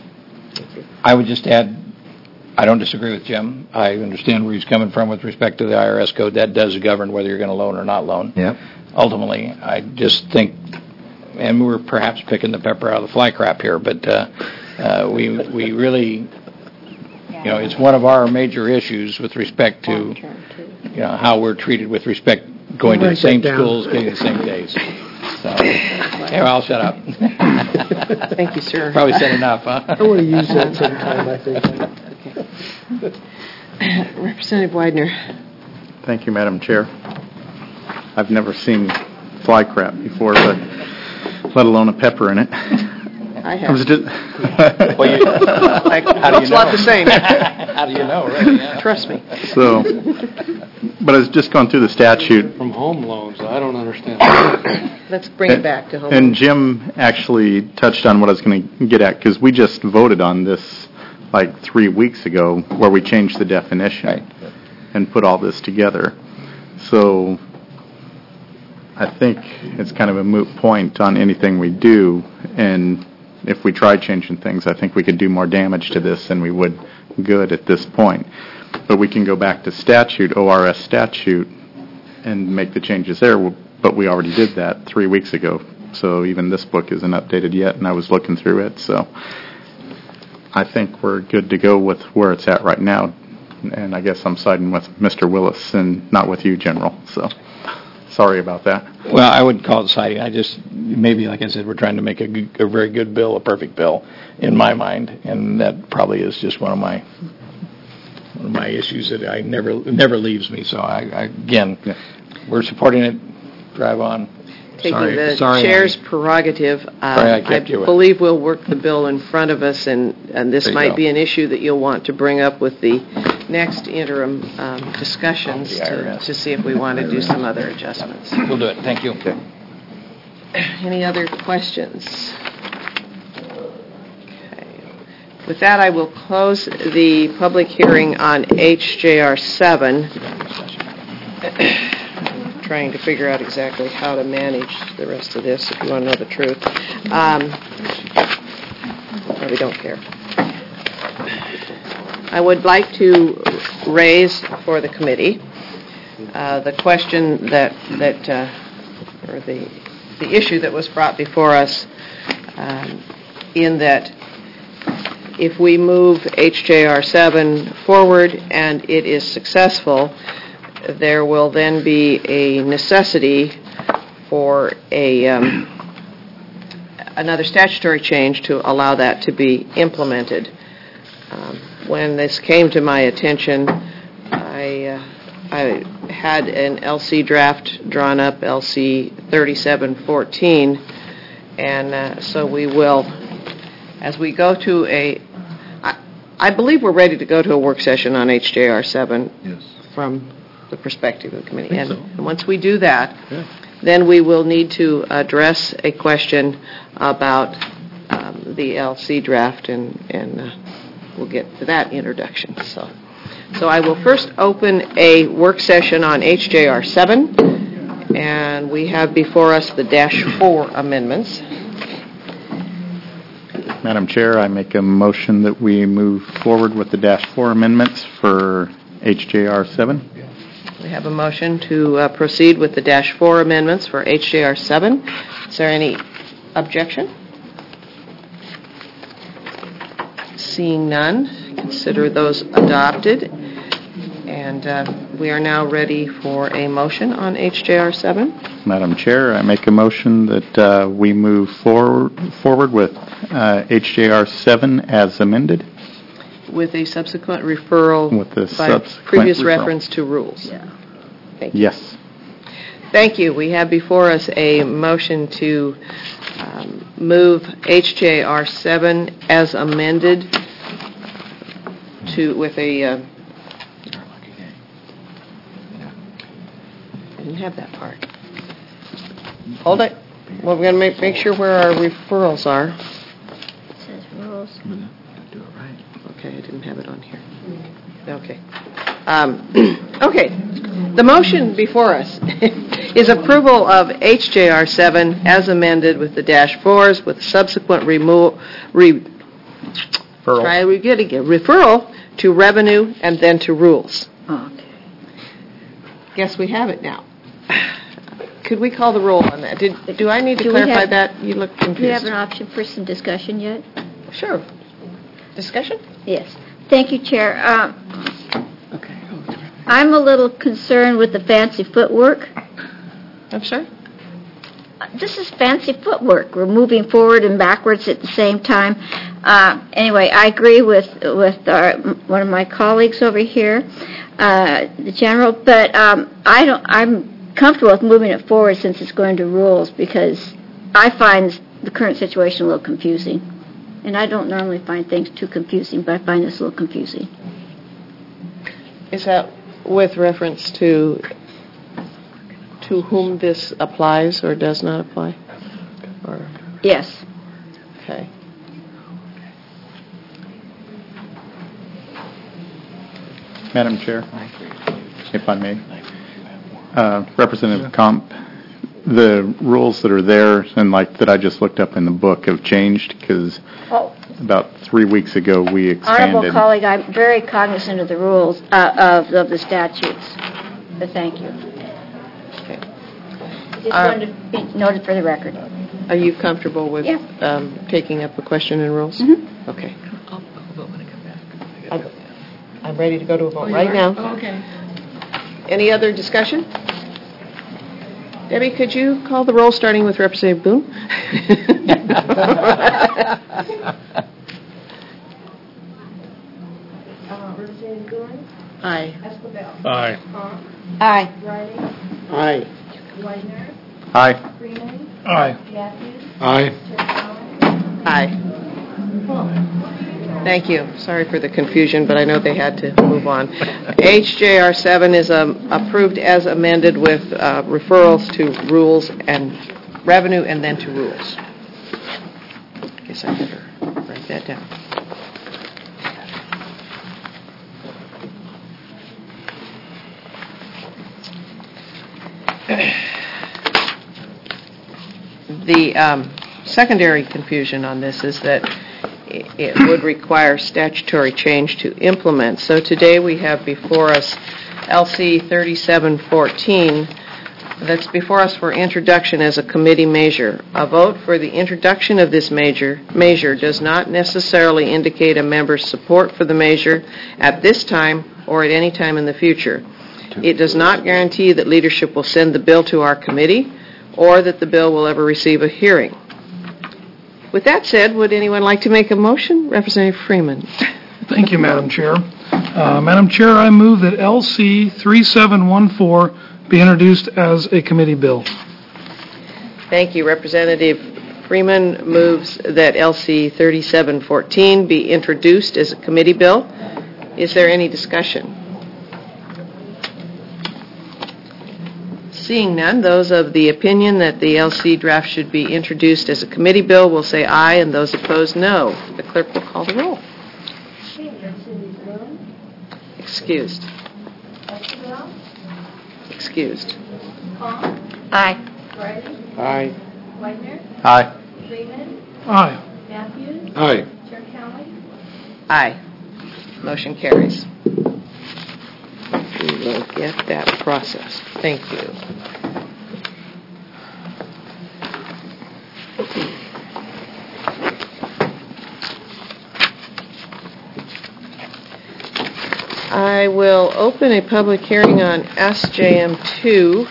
[SPEAKER 5] I would just add, I don't disagree with Jim. I understand where he's coming from with respect to the I R S code. That does govern whether you're going to loan or not loan.
[SPEAKER 6] Yep.
[SPEAKER 5] Ultimately, I just think, and we're perhaps picking the pepper out of the fly crap here, but uh, uh, we we really, you know, it's one of our major issues with respect to, you know, how we're treated with respect going to the same schools, getting the same days. So, anyway, I'll shut up.
[SPEAKER 1] Thank you, sir.
[SPEAKER 5] Probably said enough, huh?
[SPEAKER 20] I want to use that sometime, I think.
[SPEAKER 1] Okay. Representative Widener.
[SPEAKER 4] Thank you, Madam Chair. I've never seen fly crap before, but let alone a pepper in it.
[SPEAKER 1] I have.
[SPEAKER 4] I was just
[SPEAKER 5] well, you, like, how do you
[SPEAKER 1] it's
[SPEAKER 5] know?
[SPEAKER 1] a lot the same.
[SPEAKER 5] How do you know, right? Yeah.
[SPEAKER 1] Trust me.
[SPEAKER 4] So, but I was just going through the statute.
[SPEAKER 18] From home loans, I don't understand.
[SPEAKER 1] Let's bring it back to home.
[SPEAKER 4] And Jim actually touched on what I was going to get at, because we just voted on this like three weeks ago where we changed the definition and put all this together. So I think it's kind of a moot point on anything we do, and if we try changing things, I think we could do more damage to this than we would good at this point. But we can go back to statute, O R S statute, and make the changes there, but we already did that three weeks ago. So even this book isn't updated yet, and I was looking through it. So I think we're good to go with where it's at right now. And I guess I'm siding with Mister Willis and not with you, General. So sorry about that.
[SPEAKER 5] Well, I wouldn't call it siding. I just, maybe, like I said, we're trying to make a, good, a very good bill, a perfect bill, in my mind. And that probably is just one of my one of my issues that I never never leaves me. So, I, I again, yeah. we're supporting it. Drive on.
[SPEAKER 1] Taking
[SPEAKER 5] sorry,
[SPEAKER 1] the
[SPEAKER 5] sorry,
[SPEAKER 1] chair's
[SPEAKER 5] Annie.
[SPEAKER 1] prerogative, uh,
[SPEAKER 5] Sorry, I
[SPEAKER 1] I
[SPEAKER 5] kept you
[SPEAKER 1] believe we'll work the bill in front of us, and, and this
[SPEAKER 5] There you
[SPEAKER 1] might
[SPEAKER 5] go.
[SPEAKER 1] be an issue that you'll want to bring up with the next interim um, discussions
[SPEAKER 5] The I R
[SPEAKER 1] to,
[SPEAKER 5] S.
[SPEAKER 1] to see if we want to do some other adjustments.
[SPEAKER 5] We'll do it. Thank you.
[SPEAKER 4] Okay.
[SPEAKER 1] Any other questions? Okay. With that, I will close the public hearing on H J R seven. Trying to figure out exactly how to manage the rest of this, if you want to know the truth. Um, probably don't care. I would like to raise for the committee uh, the question that, that uh, or the, the issue that was brought before us um, in that if we move H J R seven forward and it is successful, there will then be a necessity for a um, another statutory change to allow that to be implemented. Um, when this came to my attention, I uh, I had an L C draft drawn up, L C thirty-seven fourteen, and uh, so we will, as we go to a, I, I believe we're ready to go to a work session on H J R seven
[SPEAKER 9] Yes.
[SPEAKER 1] from the perspective of the committee.
[SPEAKER 9] I
[SPEAKER 1] And,
[SPEAKER 9] think so.
[SPEAKER 1] and once we do that,
[SPEAKER 9] Yeah.
[SPEAKER 1] then we will need to address a question about um, the L C draft, and, and uh, we'll get to that introduction. So, so I will first open a work session on H J R seven, and we have before us the dash four amendments.
[SPEAKER 4] Madam Chair, I make a motion that we move forward with the dash four amendments for H J R seven.
[SPEAKER 1] We have a motion to uh, proceed with the dash four amendments for H J R seven. Is there any objection? Seeing none, consider those adopted. And uh, we are now ready for a motion on H J R seven.
[SPEAKER 4] Madam Chair, I make a motion that uh, we move forward, forward with uh, H J R seven as amended.
[SPEAKER 1] With a subsequent referral
[SPEAKER 4] With the
[SPEAKER 1] by
[SPEAKER 4] subsequent
[SPEAKER 1] previous
[SPEAKER 4] referral.
[SPEAKER 1] reference to rules. Yeah. Thank you.
[SPEAKER 4] Yes.
[SPEAKER 1] Thank you. We have before us a motion to um, move H J R seven as amended to with a. Uh, I didn't have that part. Hold it. Well, we're going to make make sure where our referrals are.
[SPEAKER 17] It says rules.
[SPEAKER 1] Okay, I didn't have it on here. Okay. Um, okay. The motion before us is approval of H J R seven as amended with the dash fours with subsequent remo- re-
[SPEAKER 4] Referral.
[SPEAKER 1] Try we get again. Referral to revenue and then to rules.
[SPEAKER 15] Okay.
[SPEAKER 1] Guess we have it now. Could we call the roll on that? Did, do I need to
[SPEAKER 17] Do we
[SPEAKER 1] clarify
[SPEAKER 17] have-
[SPEAKER 1] that? You look confused.
[SPEAKER 17] Do we have an option for some discussion yet?
[SPEAKER 1] Sure. Discussion?
[SPEAKER 17] Yes. Thank you, Chair. Uh, I'm a little concerned with the fancy footwork.
[SPEAKER 1] I'm sorry?
[SPEAKER 17] This is fancy footwork. We're moving forward and backwards at the same time. Uh, anyway, I agree with with our, one of my colleagues over here, uh, the general. But um, I don't. I'm comfortable with moving it forward since it's going to rules because I find the current situation a little confusing, and I don't normally find things too confusing, but I find this a little confusing.
[SPEAKER 1] Is that with reference to to whom this applies or does not apply? Or
[SPEAKER 17] Yes.
[SPEAKER 1] okay.
[SPEAKER 4] Madam Chair, if I may. Uh, Representative Comp, the rules that are there and like that I just looked up in the book have changed because
[SPEAKER 17] Oh.
[SPEAKER 4] about three weeks ago we
[SPEAKER 17] Honorable
[SPEAKER 4] expanded.
[SPEAKER 17] colleague, I'm very cognizant of the rules, uh, of, of the statutes, but thank you.
[SPEAKER 1] Okay.
[SPEAKER 17] Just
[SPEAKER 1] Uh,
[SPEAKER 17] wanted to be noted for the record.
[SPEAKER 1] Are you comfortable with
[SPEAKER 17] Yeah.
[SPEAKER 1] um, taking up a question in rules?
[SPEAKER 17] Mhm.
[SPEAKER 1] Okay.
[SPEAKER 12] I'll, I'll vote when I come back.
[SPEAKER 1] I'm, I'm ready to go to a
[SPEAKER 12] Oh,
[SPEAKER 1] vote
[SPEAKER 12] you
[SPEAKER 1] right
[SPEAKER 12] are?
[SPEAKER 1] now.
[SPEAKER 12] Oh, okay.
[SPEAKER 1] Any other discussion? Debbie, could you call the roll starting with Representative Boone?
[SPEAKER 11] Representative Goins?
[SPEAKER 1] Aye.
[SPEAKER 11] Escabel?
[SPEAKER 18] Aye.
[SPEAKER 11] Comp?
[SPEAKER 17] Aye.
[SPEAKER 11] Riley?
[SPEAKER 9] Aye.
[SPEAKER 11] Whitener?
[SPEAKER 4] Aye.
[SPEAKER 11] Freeman?
[SPEAKER 9] Aye.
[SPEAKER 11] Matthews?
[SPEAKER 9] Aye.
[SPEAKER 11] Terrell?
[SPEAKER 1] Aye. Thank you. Sorry for the confusion, but I know they had to move on. H J R seven is um, approved as amended with uh, referrals to rules and revenue and then to rules. I guess I better write that down. The um, secondary confusion on this is that i- it would require statutory change to implement. So today we have before us L C thirty-seven fourteen that's before us for introduction as a committee measure. A vote for the introduction of this measure, measure does not necessarily indicate a member's support for the measure at this time or at any time in the future. It does not guarantee that leadership will send the bill to our committee or that the bill will ever receive a hearing. With that said, would anyone like to make a motion? Representative Freeman.
[SPEAKER 3] Thank you, Madam Chair. Uh, Madam Chair, I move that L C thirty-seven fourteen be introduced as a committee bill.
[SPEAKER 1] Thank you. Representative Freeman moves that L C thirty-seven fourteen be introduced as a committee bill. Is there any discussion? Seeing none, those of the opinion that the L C draft should be introduced as a committee bill will say aye, and those opposed, no. The clerk will call the roll. Excused. Excused.
[SPEAKER 17] Aye.
[SPEAKER 11] Riley?
[SPEAKER 9] Aye.
[SPEAKER 11] Whitener?
[SPEAKER 4] Aye.
[SPEAKER 11] Freeman?
[SPEAKER 3] Aye.
[SPEAKER 11] Matthews?
[SPEAKER 9] Aye.
[SPEAKER 11] Terrell?
[SPEAKER 1] Aye. Motion carries. We will get that processed. Thank you. I will open a public hearing on S J M two.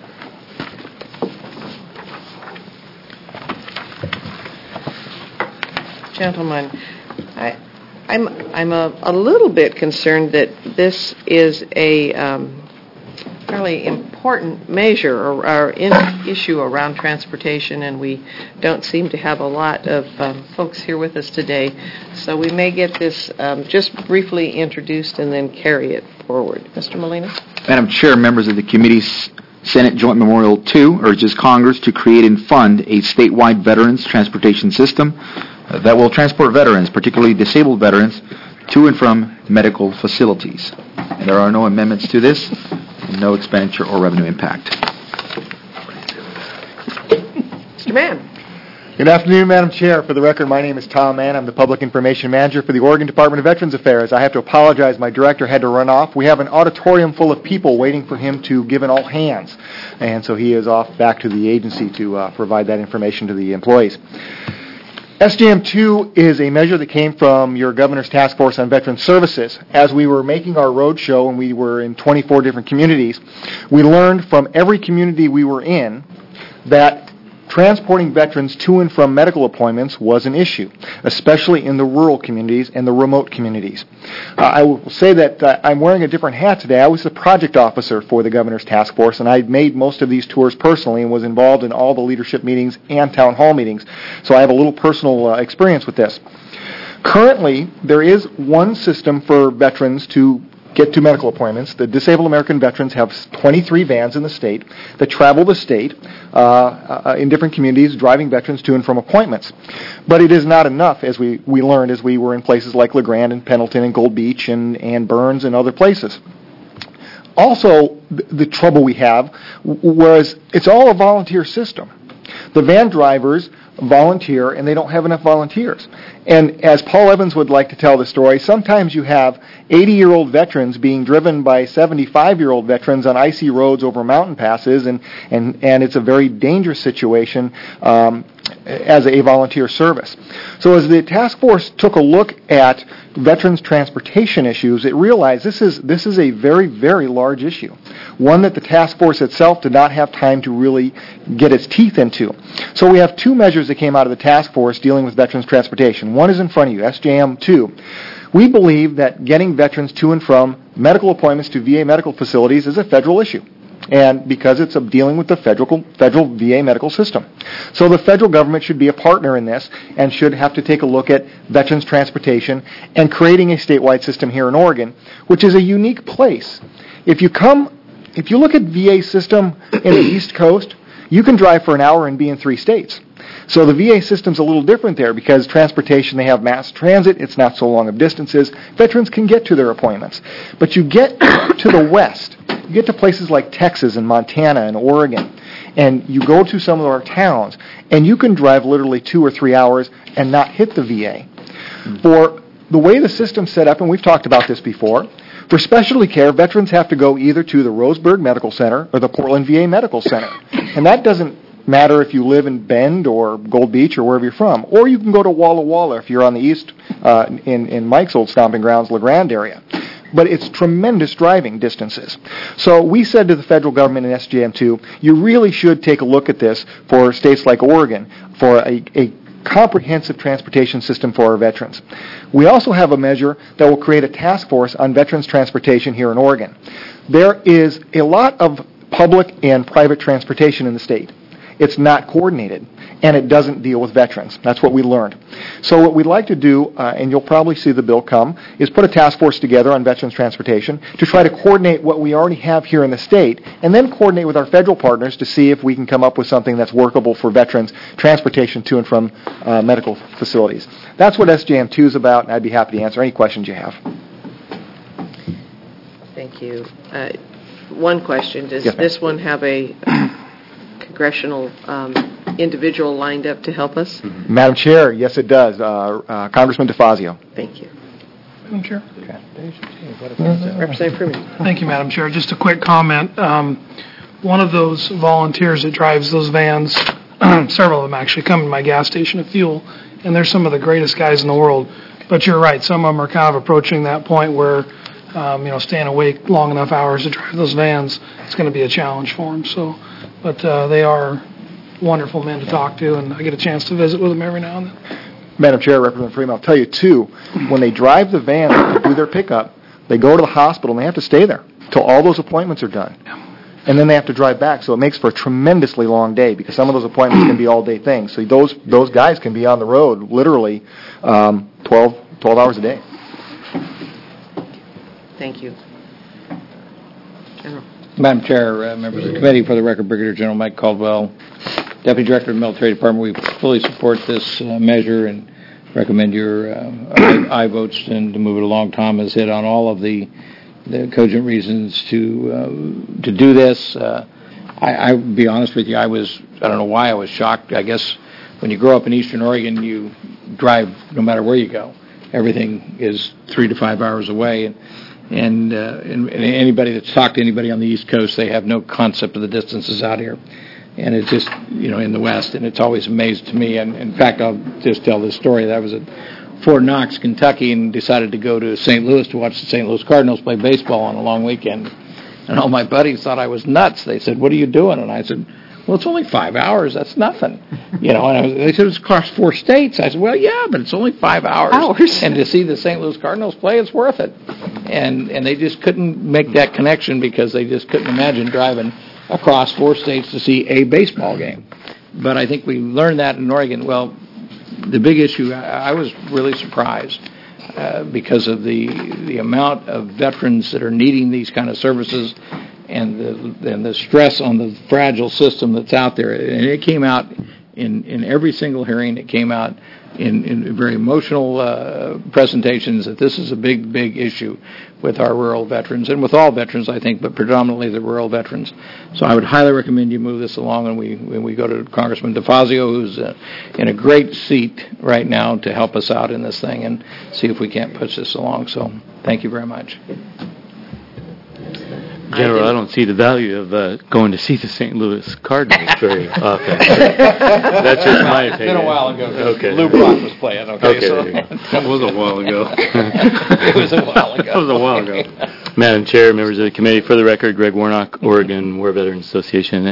[SPEAKER 1] Gentlemen, I, I'm I'm a, a little bit concerned that this is a um, fairly important measure or, or in, issue around transportation, and we don't seem to have a lot of um, folks here with us today. So we may get this um, just briefly introduced and then carry it forward. Mister Molina?
[SPEAKER 2] Madam Chair, members of the committee, Senate Joint Memorial two urges Congress to create and fund a statewide veterans transportation system uh, that will transport veterans, particularly disabled veterans, to and from medical facilities. And there are no amendments to this, no expenditure or revenue impact.
[SPEAKER 1] Mister Mann?
[SPEAKER 22] Good afternoon, Madam Chair. For the record, my name is Tom Mann. I'm the Public Information Manager for the Oregon Department of Veterans Affairs. I have to apologize. My director had to run off. We have an auditorium full of people waiting for him to give an all hands. And so he is off back to the agency to uh, provide that information to the employees. S J M two is a measure that came from your Governor's Task Force on Veteran Services. As we were making our road show and we were in twenty-four different communities, we learned from every community we were in that transporting veterans to and from medical appointments was an issue, especially in the rural communities and the remote communities. Uh, I will say that uh, I'm wearing a different hat today. I was the project officer for the Governor's Task Force, and I made most of these tours personally and was involved in all the leadership meetings and town hall meetings, so I have a little personal uh, experience with this. Currently, there is one system for veterans to get to medical appointments. The Disabled American Veterans have twenty-three vans in the state that travel the state uh, uh, in different communities, driving veterans to and from appointments. But it is not enough, as we, we learned as we were in places like LeGrand and Pendleton and Gold Beach and, and Burns and other places. Also, the, the trouble we have, whereas it's all a volunteer system. The van drivers volunteer, and they don't have enough volunteers. And as Paul Evans would like to tell the story, sometimes you have eighty-year-old veterans being driven by seventy-five-year-old veterans on icy roads over mountain passes, and, and, and it's a very dangerous situation um, as a volunteer service. So as the task force took a look at veterans' transportation issues, it realized this is this is a very, very large issue, one that the task force itself did not have time to really get its teeth into. So we have two measures that came out of the task force dealing with veterans' transportation. One is in front of you, S J M two. We believe that getting veterans to and from medical appointments to V A medical facilities is a federal issue, and because it's dealing with the federal federal V A medical system. So the federal government should be a partner in this and should have to take a look at veterans transportation and creating a statewide system here in Oregon, which is a unique place. If you come, if you look at V A system in the East Coast, you can drive for an hour and be in three states. So the V A system's a little different there because transportation, they have mass transit, it's not so long of distances. Veterans can get to their appointments. But you get to the west, you get to places like Texas and Montana and Oregon, and you go to some of our towns, and you can drive literally two or three hours and not hit the V A. For the way the system's set up, and we've talked about this before, for specialty care, veterans have to go either to the Roseburg Medical Center or the Portland V A Medical Center. And that doesn't matter if you live in Bend or Gold Beach or wherever you're from. Or you can go to Walla Walla if you're on the east, uh, in, in Mike's old stomping grounds, LeGrand area. But it's tremendous driving distances. So we said to the federal government in S J M two, you really should take a look at this for states like Oregon for a, a comprehensive transportation system for our veterans. We also have a measure that will create a task force on veterans transportation here in Oregon. There is a lot of public and private transportation in the state. It's not coordinated, and it doesn't deal with veterans. That's what we learned. So what we'd like to do, uh, and you'll probably see the bill come, is put a task force together on veterans transportation to try to coordinate what we already have here in the state, and then coordinate with our federal partners to see if we can come up with something that's workable for veterans transportation to and from uh, medical facilities. That's what S J M two is about, and I'd be happy to answer any questions you have.
[SPEAKER 1] Thank you. Uh, one question, does
[SPEAKER 22] Yes, ma'am.
[SPEAKER 1] this one have a congressional um, individual lined up to help us?
[SPEAKER 22] Madam Chair, yes it does. Uh, uh, Congressman DeFazio.
[SPEAKER 1] Thank you.
[SPEAKER 3] Madam Chair.
[SPEAKER 1] Representative Freeman.
[SPEAKER 3] Thank you, Madam Chair. Just a quick comment. Um, one of those volunteers that drives those vans, several of them actually, come to my gas station to fuel, and they're some of the greatest guys in the world. But you're right, some of them are kind of approaching that point where, um, you know, staying awake long enough hours to drive those vans, it's going to be a challenge for them. So, but uh, they are wonderful men to talk to, and I get a chance to visit with them every now and then.
[SPEAKER 22] Madam Chair, Representative Freeman, I'll tell you, too, when they drive the van to do their pickup, they go to the hospital and they have to stay there until all those appointments are done. And then they have to drive back, so it makes for a tremendously long day because some of those appointments can be all-day things. So those those guys can be on the road literally um, twelve, twelve hours a day.
[SPEAKER 1] Thank you. General.
[SPEAKER 5] Madam Chair, uh, members of the committee, for the record, Brigadier General Mike Caldwell, Deputy Director of the Military Department. We fully support this uh, measure and recommend your uh, aye, aye votes and to move it along. Tom has hit on all of the, the cogent reasons to uh, to do this. Uh, I, I'll be honest with you, I was, I don't know why I was shocked. I guess when you grow up in Eastern Oregon, you drive no matter where you go. Everything is three to five hours away. And, and, uh, and, and anybody that's talked to anybody on the East Coast, they have no concept of the distances out here. And it's just, you know, in the West, and it's always amazed to me. And in fact, I'll just tell this story. That I was at Fort Knox, Kentucky, and decided to go to Saint Louis to watch the Saint Louis Cardinals play baseball on a long weekend. And all my buddies thought I was nuts. They said, "What are you doing?" And I said, "Well, it's only five hours. That's nothing." You know, and I was, they said, "It's across four states." I said, "Well, yeah, but it's only five hours. hours. And to see the Saint Louis Cardinals play, it's worth it." And and they just couldn't make that connection because they just couldn't imagine driving across four states to see a baseball game. But I think we learned that in Oregon. Well, the big issue, I, I was really surprised. uh, because of the the amount of veterans that are needing these kind of services and the and the stress on the fragile system that's out there. And it came out in, in every single hearing. It came out in, in very emotional uh, presentations that this is a big, big issue with our rural veterans and with all veterans, I think, but predominantly the rural veterans. So I would highly recommend you move this along, and we when we go to Congressman DeFazio, who's uh, in a great seat right now to help us out in this thing and see if we can't push this along. So thank you very much.
[SPEAKER 19] General, I, I don't see the value of uh, going to see the Saint Louis Cardinals very often. That's just my opinion.
[SPEAKER 5] It's been a while ago.
[SPEAKER 19] Okay.
[SPEAKER 5] Lou Brock was playing. Okay,
[SPEAKER 19] okay
[SPEAKER 5] so.
[SPEAKER 18] That was a while ago.
[SPEAKER 5] It was a while ago.
[SPEAKER 18] That was a while ago.
[SPEAKER 19] Madam Chair, members of the committee, for the record, Greg Warnock, Oregon War Veterans Association.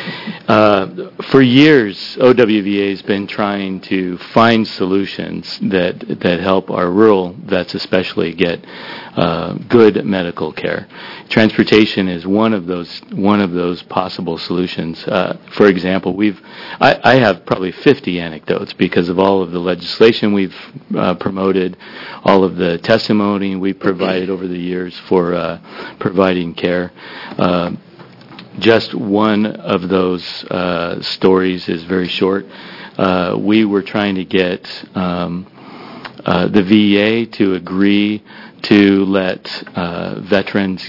[SPEAKER 19] Uh, for years, O W V A has been trying to find solutions that that help our rural vets especially get uh, good medical care. Transportation is one of those one of those possible solutions. Uh, for example, we've I, I have probably fifty anecdotes because of all of the legislation we've uh, promoted, all of the testimony we've provided over the years for uh, providing care. Uh, just one of those uh, stories is very short. Uh, we were trying to get um, uh, the V A to agree to let uh, veterans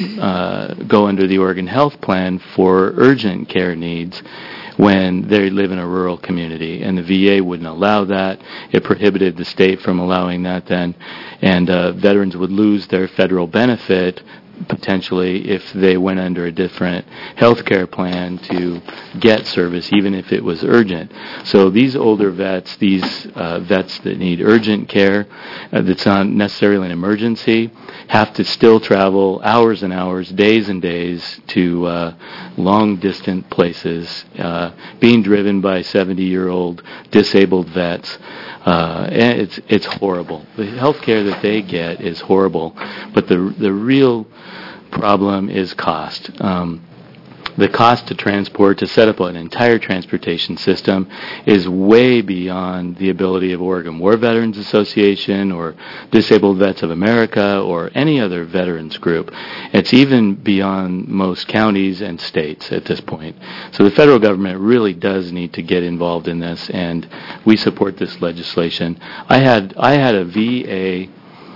[SPEAKER 19] uh, go under the Oregon Health Plan for urgent care needs when they live in a rural community, and the V A wouldn't allow that. It prohibited the state from allowing that then, and uh, veterans would lose their federal benefit potentially if they went under a different health care plan to get service, even if it was urgent. So these older vets, these uh, vets that need urgent care, uh, that's not necessarily an emergency, have to still travel hours and hours, days and days to uh, long distant places, uh, being driven by seventy-year-old disabled vets. Uh, and it's it's horrible. The health care that they get is horrible, but the the real problem is cost. Um, the cost to transport, to set up an entire transportation system, is way beyond the ability of Oregon War Veterans Association or Disabled Vets of America or any other veterans group. It's even beyond most counties and states at this point. So the federal government really does need to get involved in this, and we support this legislation. I had I had a V A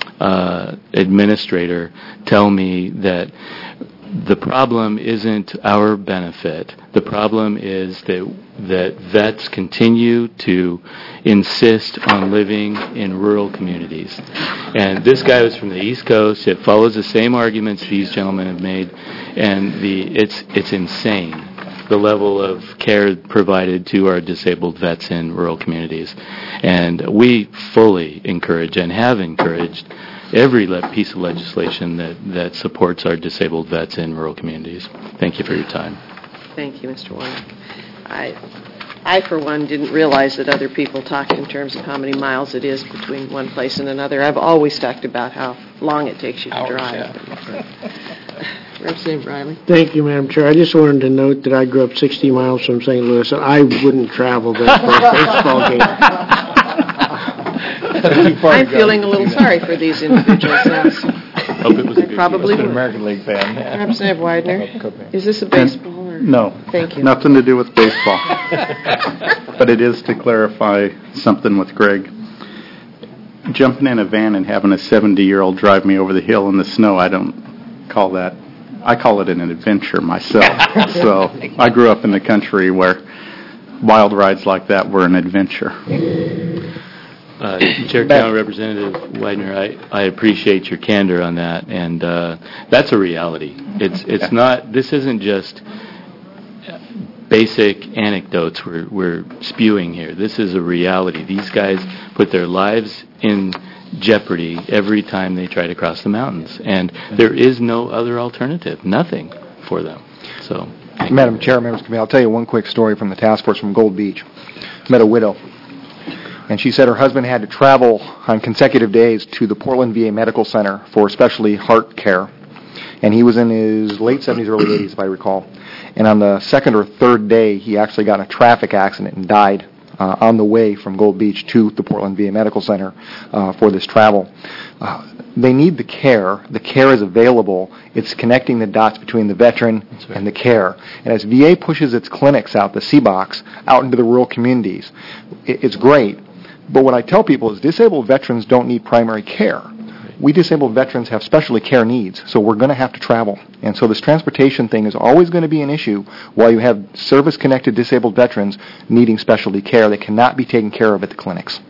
[SPEAKER 19] uh, administrator tell me that the problem isn't our benefit. The problem is that that vets continue to insist on living in rural communities. And this guy was from the East Coast. It follows the same arguments these gentlemen have made, and the it's it's insane, the level of care provided to our disabled vets in rural communities. And we fully encourage and have encouraged every le- piece of legislation that, that supports our disabled vets in rural communities. Thank you for your time.
[SPEAKER 1] Thank you, Mister Warnock. I, I, for one, didn't realize that other people talked in terms of how many miles it is between one place and another. I've always talked about how long it takes you to
[SPEAKER 5] Hours,
[SPEAKER 1] drive.
[SPEAKER 5] yeah.
[SPEAKER 1] Representative Riley.
[SPEAKER 20] Thank you, Madam Chair. I just wanted to note that I grew up sixty miles from Saint Louis, and I wouldn't travel there for a baseball game.
[SPEAKER 1] I'm feeling a little sorry for these individuals now.
[SPEAKER 19] Hope it was a good
[SPEAKER 1] Probably
[SPEAKER 5] an American League fan.
[SPEAKER 1] Representative Widener, is this a baseball or?
[SPEAKER 4] No.
[SPEAKER 1] Thank you.
[SPEAKER 4] Nothing to do with baseball. But it is to clarify something with Greg. Jumping in a van and having a seventy-year-old drive me over the hill in the snow, I don't call that, I call it an adventure myself. So I grew up in the country where wild rides like that were an adventure.
[SPEAKER 19] Uh, Chair, County Representative Widener, I, I appreciate your candor on that, and uh, that's a reality. It's it's not. This isn't just basic anecdotes we're we're spewing here. This is a reality. These guys put their lives in jeopardy every time they try to cross the mountains, and there is no other alternative. Nothing for them. So,
[SPEAKER 22] Madam Chair, members of the committee, I'll tell you one quick story from the task force from Gold Beach. Met a widow. And she said her husband had to travel on consecutive days to the Portland V A Medical Center for especially heart care. And he was in his late seventies, early eighties, if I recall. And on the second or third day, he actually got in a traffic accident and died uh, on the way from Gold Beach to the Portland V A Medical Center uh, for this travel. Uh, they need the care. The care is available. It's connecting the dots between the veteran right. and the care. And as V A pushes its clinics out, the C BOCs, out into the rural communities, it, it's great. But what I tell people is disabled veterans don't need primary care. We disabled veterans have specialty care needs, so we're going to have to travel. And so this transportation thing is always going to be an issue while you have service-connected disabled veterans needing specialty care that cannot be taken care of at the clinics.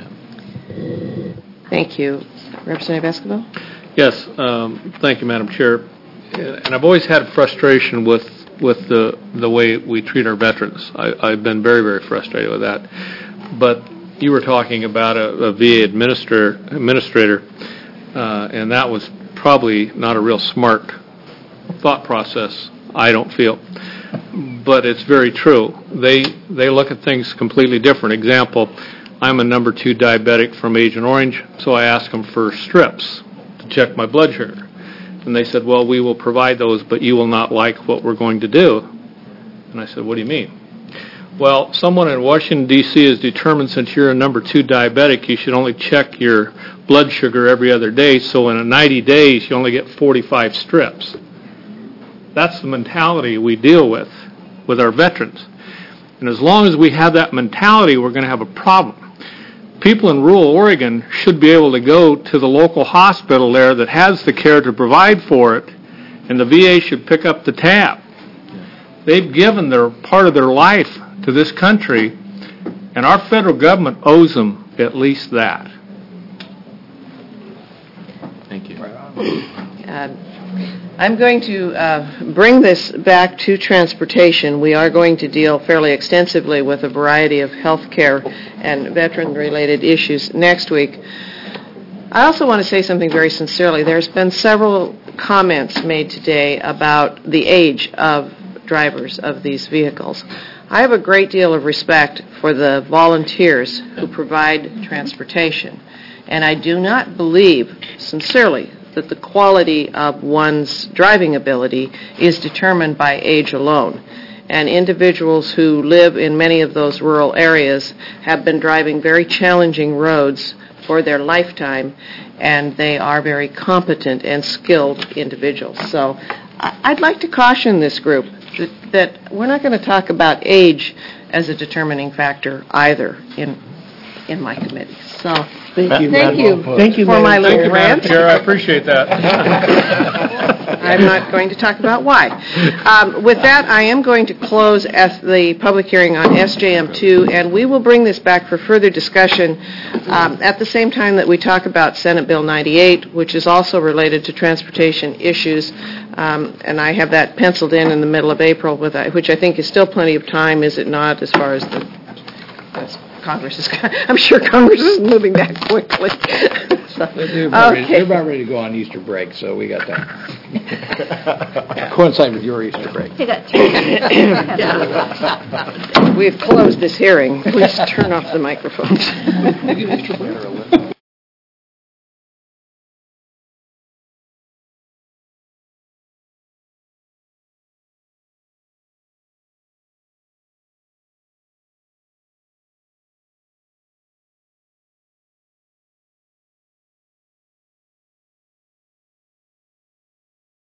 [SPEAKER 1] Thank you. Representative Escobar?
[SPEAKER 18] Yes, um, thank you, Madam Chair. And I've always had frustration with with the the way we treat our veterans. I, I've been very, very frustrated with that. But you were talking about a, a V A administrator, administrator uh, and that was probably not a real smart thought process, I don't feel. But it's very true. They they look at things completely different. Example, I'm a number two diabetic from Agent Orange, so I asked them for strips to check my blood sugar. And they said, well, we will provide those, but you will not like what we're going to do. And I said, what do you mean? Well, someone in Washington, D C has determined since you're a number two diabetic, you should only check your blood sugar every other day, so in ninety days you only get forty-five strips. That's the mentality we deal with, with our veterans. And as long as we have that mentality, we're going to have a problem. People in rural Oregon should be able to go to the local hospital there that has the care to provide for it, and the V A should pick up the tab. They've given their part of their life to this country, and our federal government owes them at least that.
[SPEAKER 19] Thank you.
[SPEAKER 1] Uh, I'm going to uh, bring this back to transportation. We are going to deal fairly extensively with a variety of health care and veteran-related issues next week. I also want to say something very sincerely. There's been several comments made today about the age of drivers of these vehicles. I have a great deal of respect for the volunteers who provide transportation, and I do not believe, sincerely, that the quality of one's driving ability is determined by age alone. And individuals who live in many of those rural areas have been driving very challenging roads for their lifetime, and they are very competent and skilled individuals. So I'd like to caution this group that, that we're not going to talk about age as a determining factor either in in my committee. So
[SPEAKER 20] thank you,
[SPEAKER 1] thank you,
[SPEAKER 20] thank you
[SPEAKER 1] for my
[SPEAKER 18] Thank
[SPEAKER 1] little
[SPEAKER 18] you,
[SPEAKER 1] rant.
[SPEAKER 18] Madam Chair. I appreciate that.
[SPEAKER 1] I'm not going to talk about why. Um, with that, I am going to close as the public hearing on S J M two, and we will bring this back for further discussion um, at the same time that we talk about Senate Bill ninety-eight, which is also related to transportation issues. Um, and I have that penciled in in the middle of April, with uh, which I think is still plenty of time, is it not, as far as the as Congress is. I'm sure Congress is moving that quickly. So,
[SPEAKER 5] They're about,
[SPEAKER 1] okay.
[SPEAKER 5] ready, they're about ready to go on Easter break, so we got that. Coincide with your Easter break.
[SPEAKER 17] You got two.
[SPEAKER 1] We've closed this hearing. Please turn off the microphones.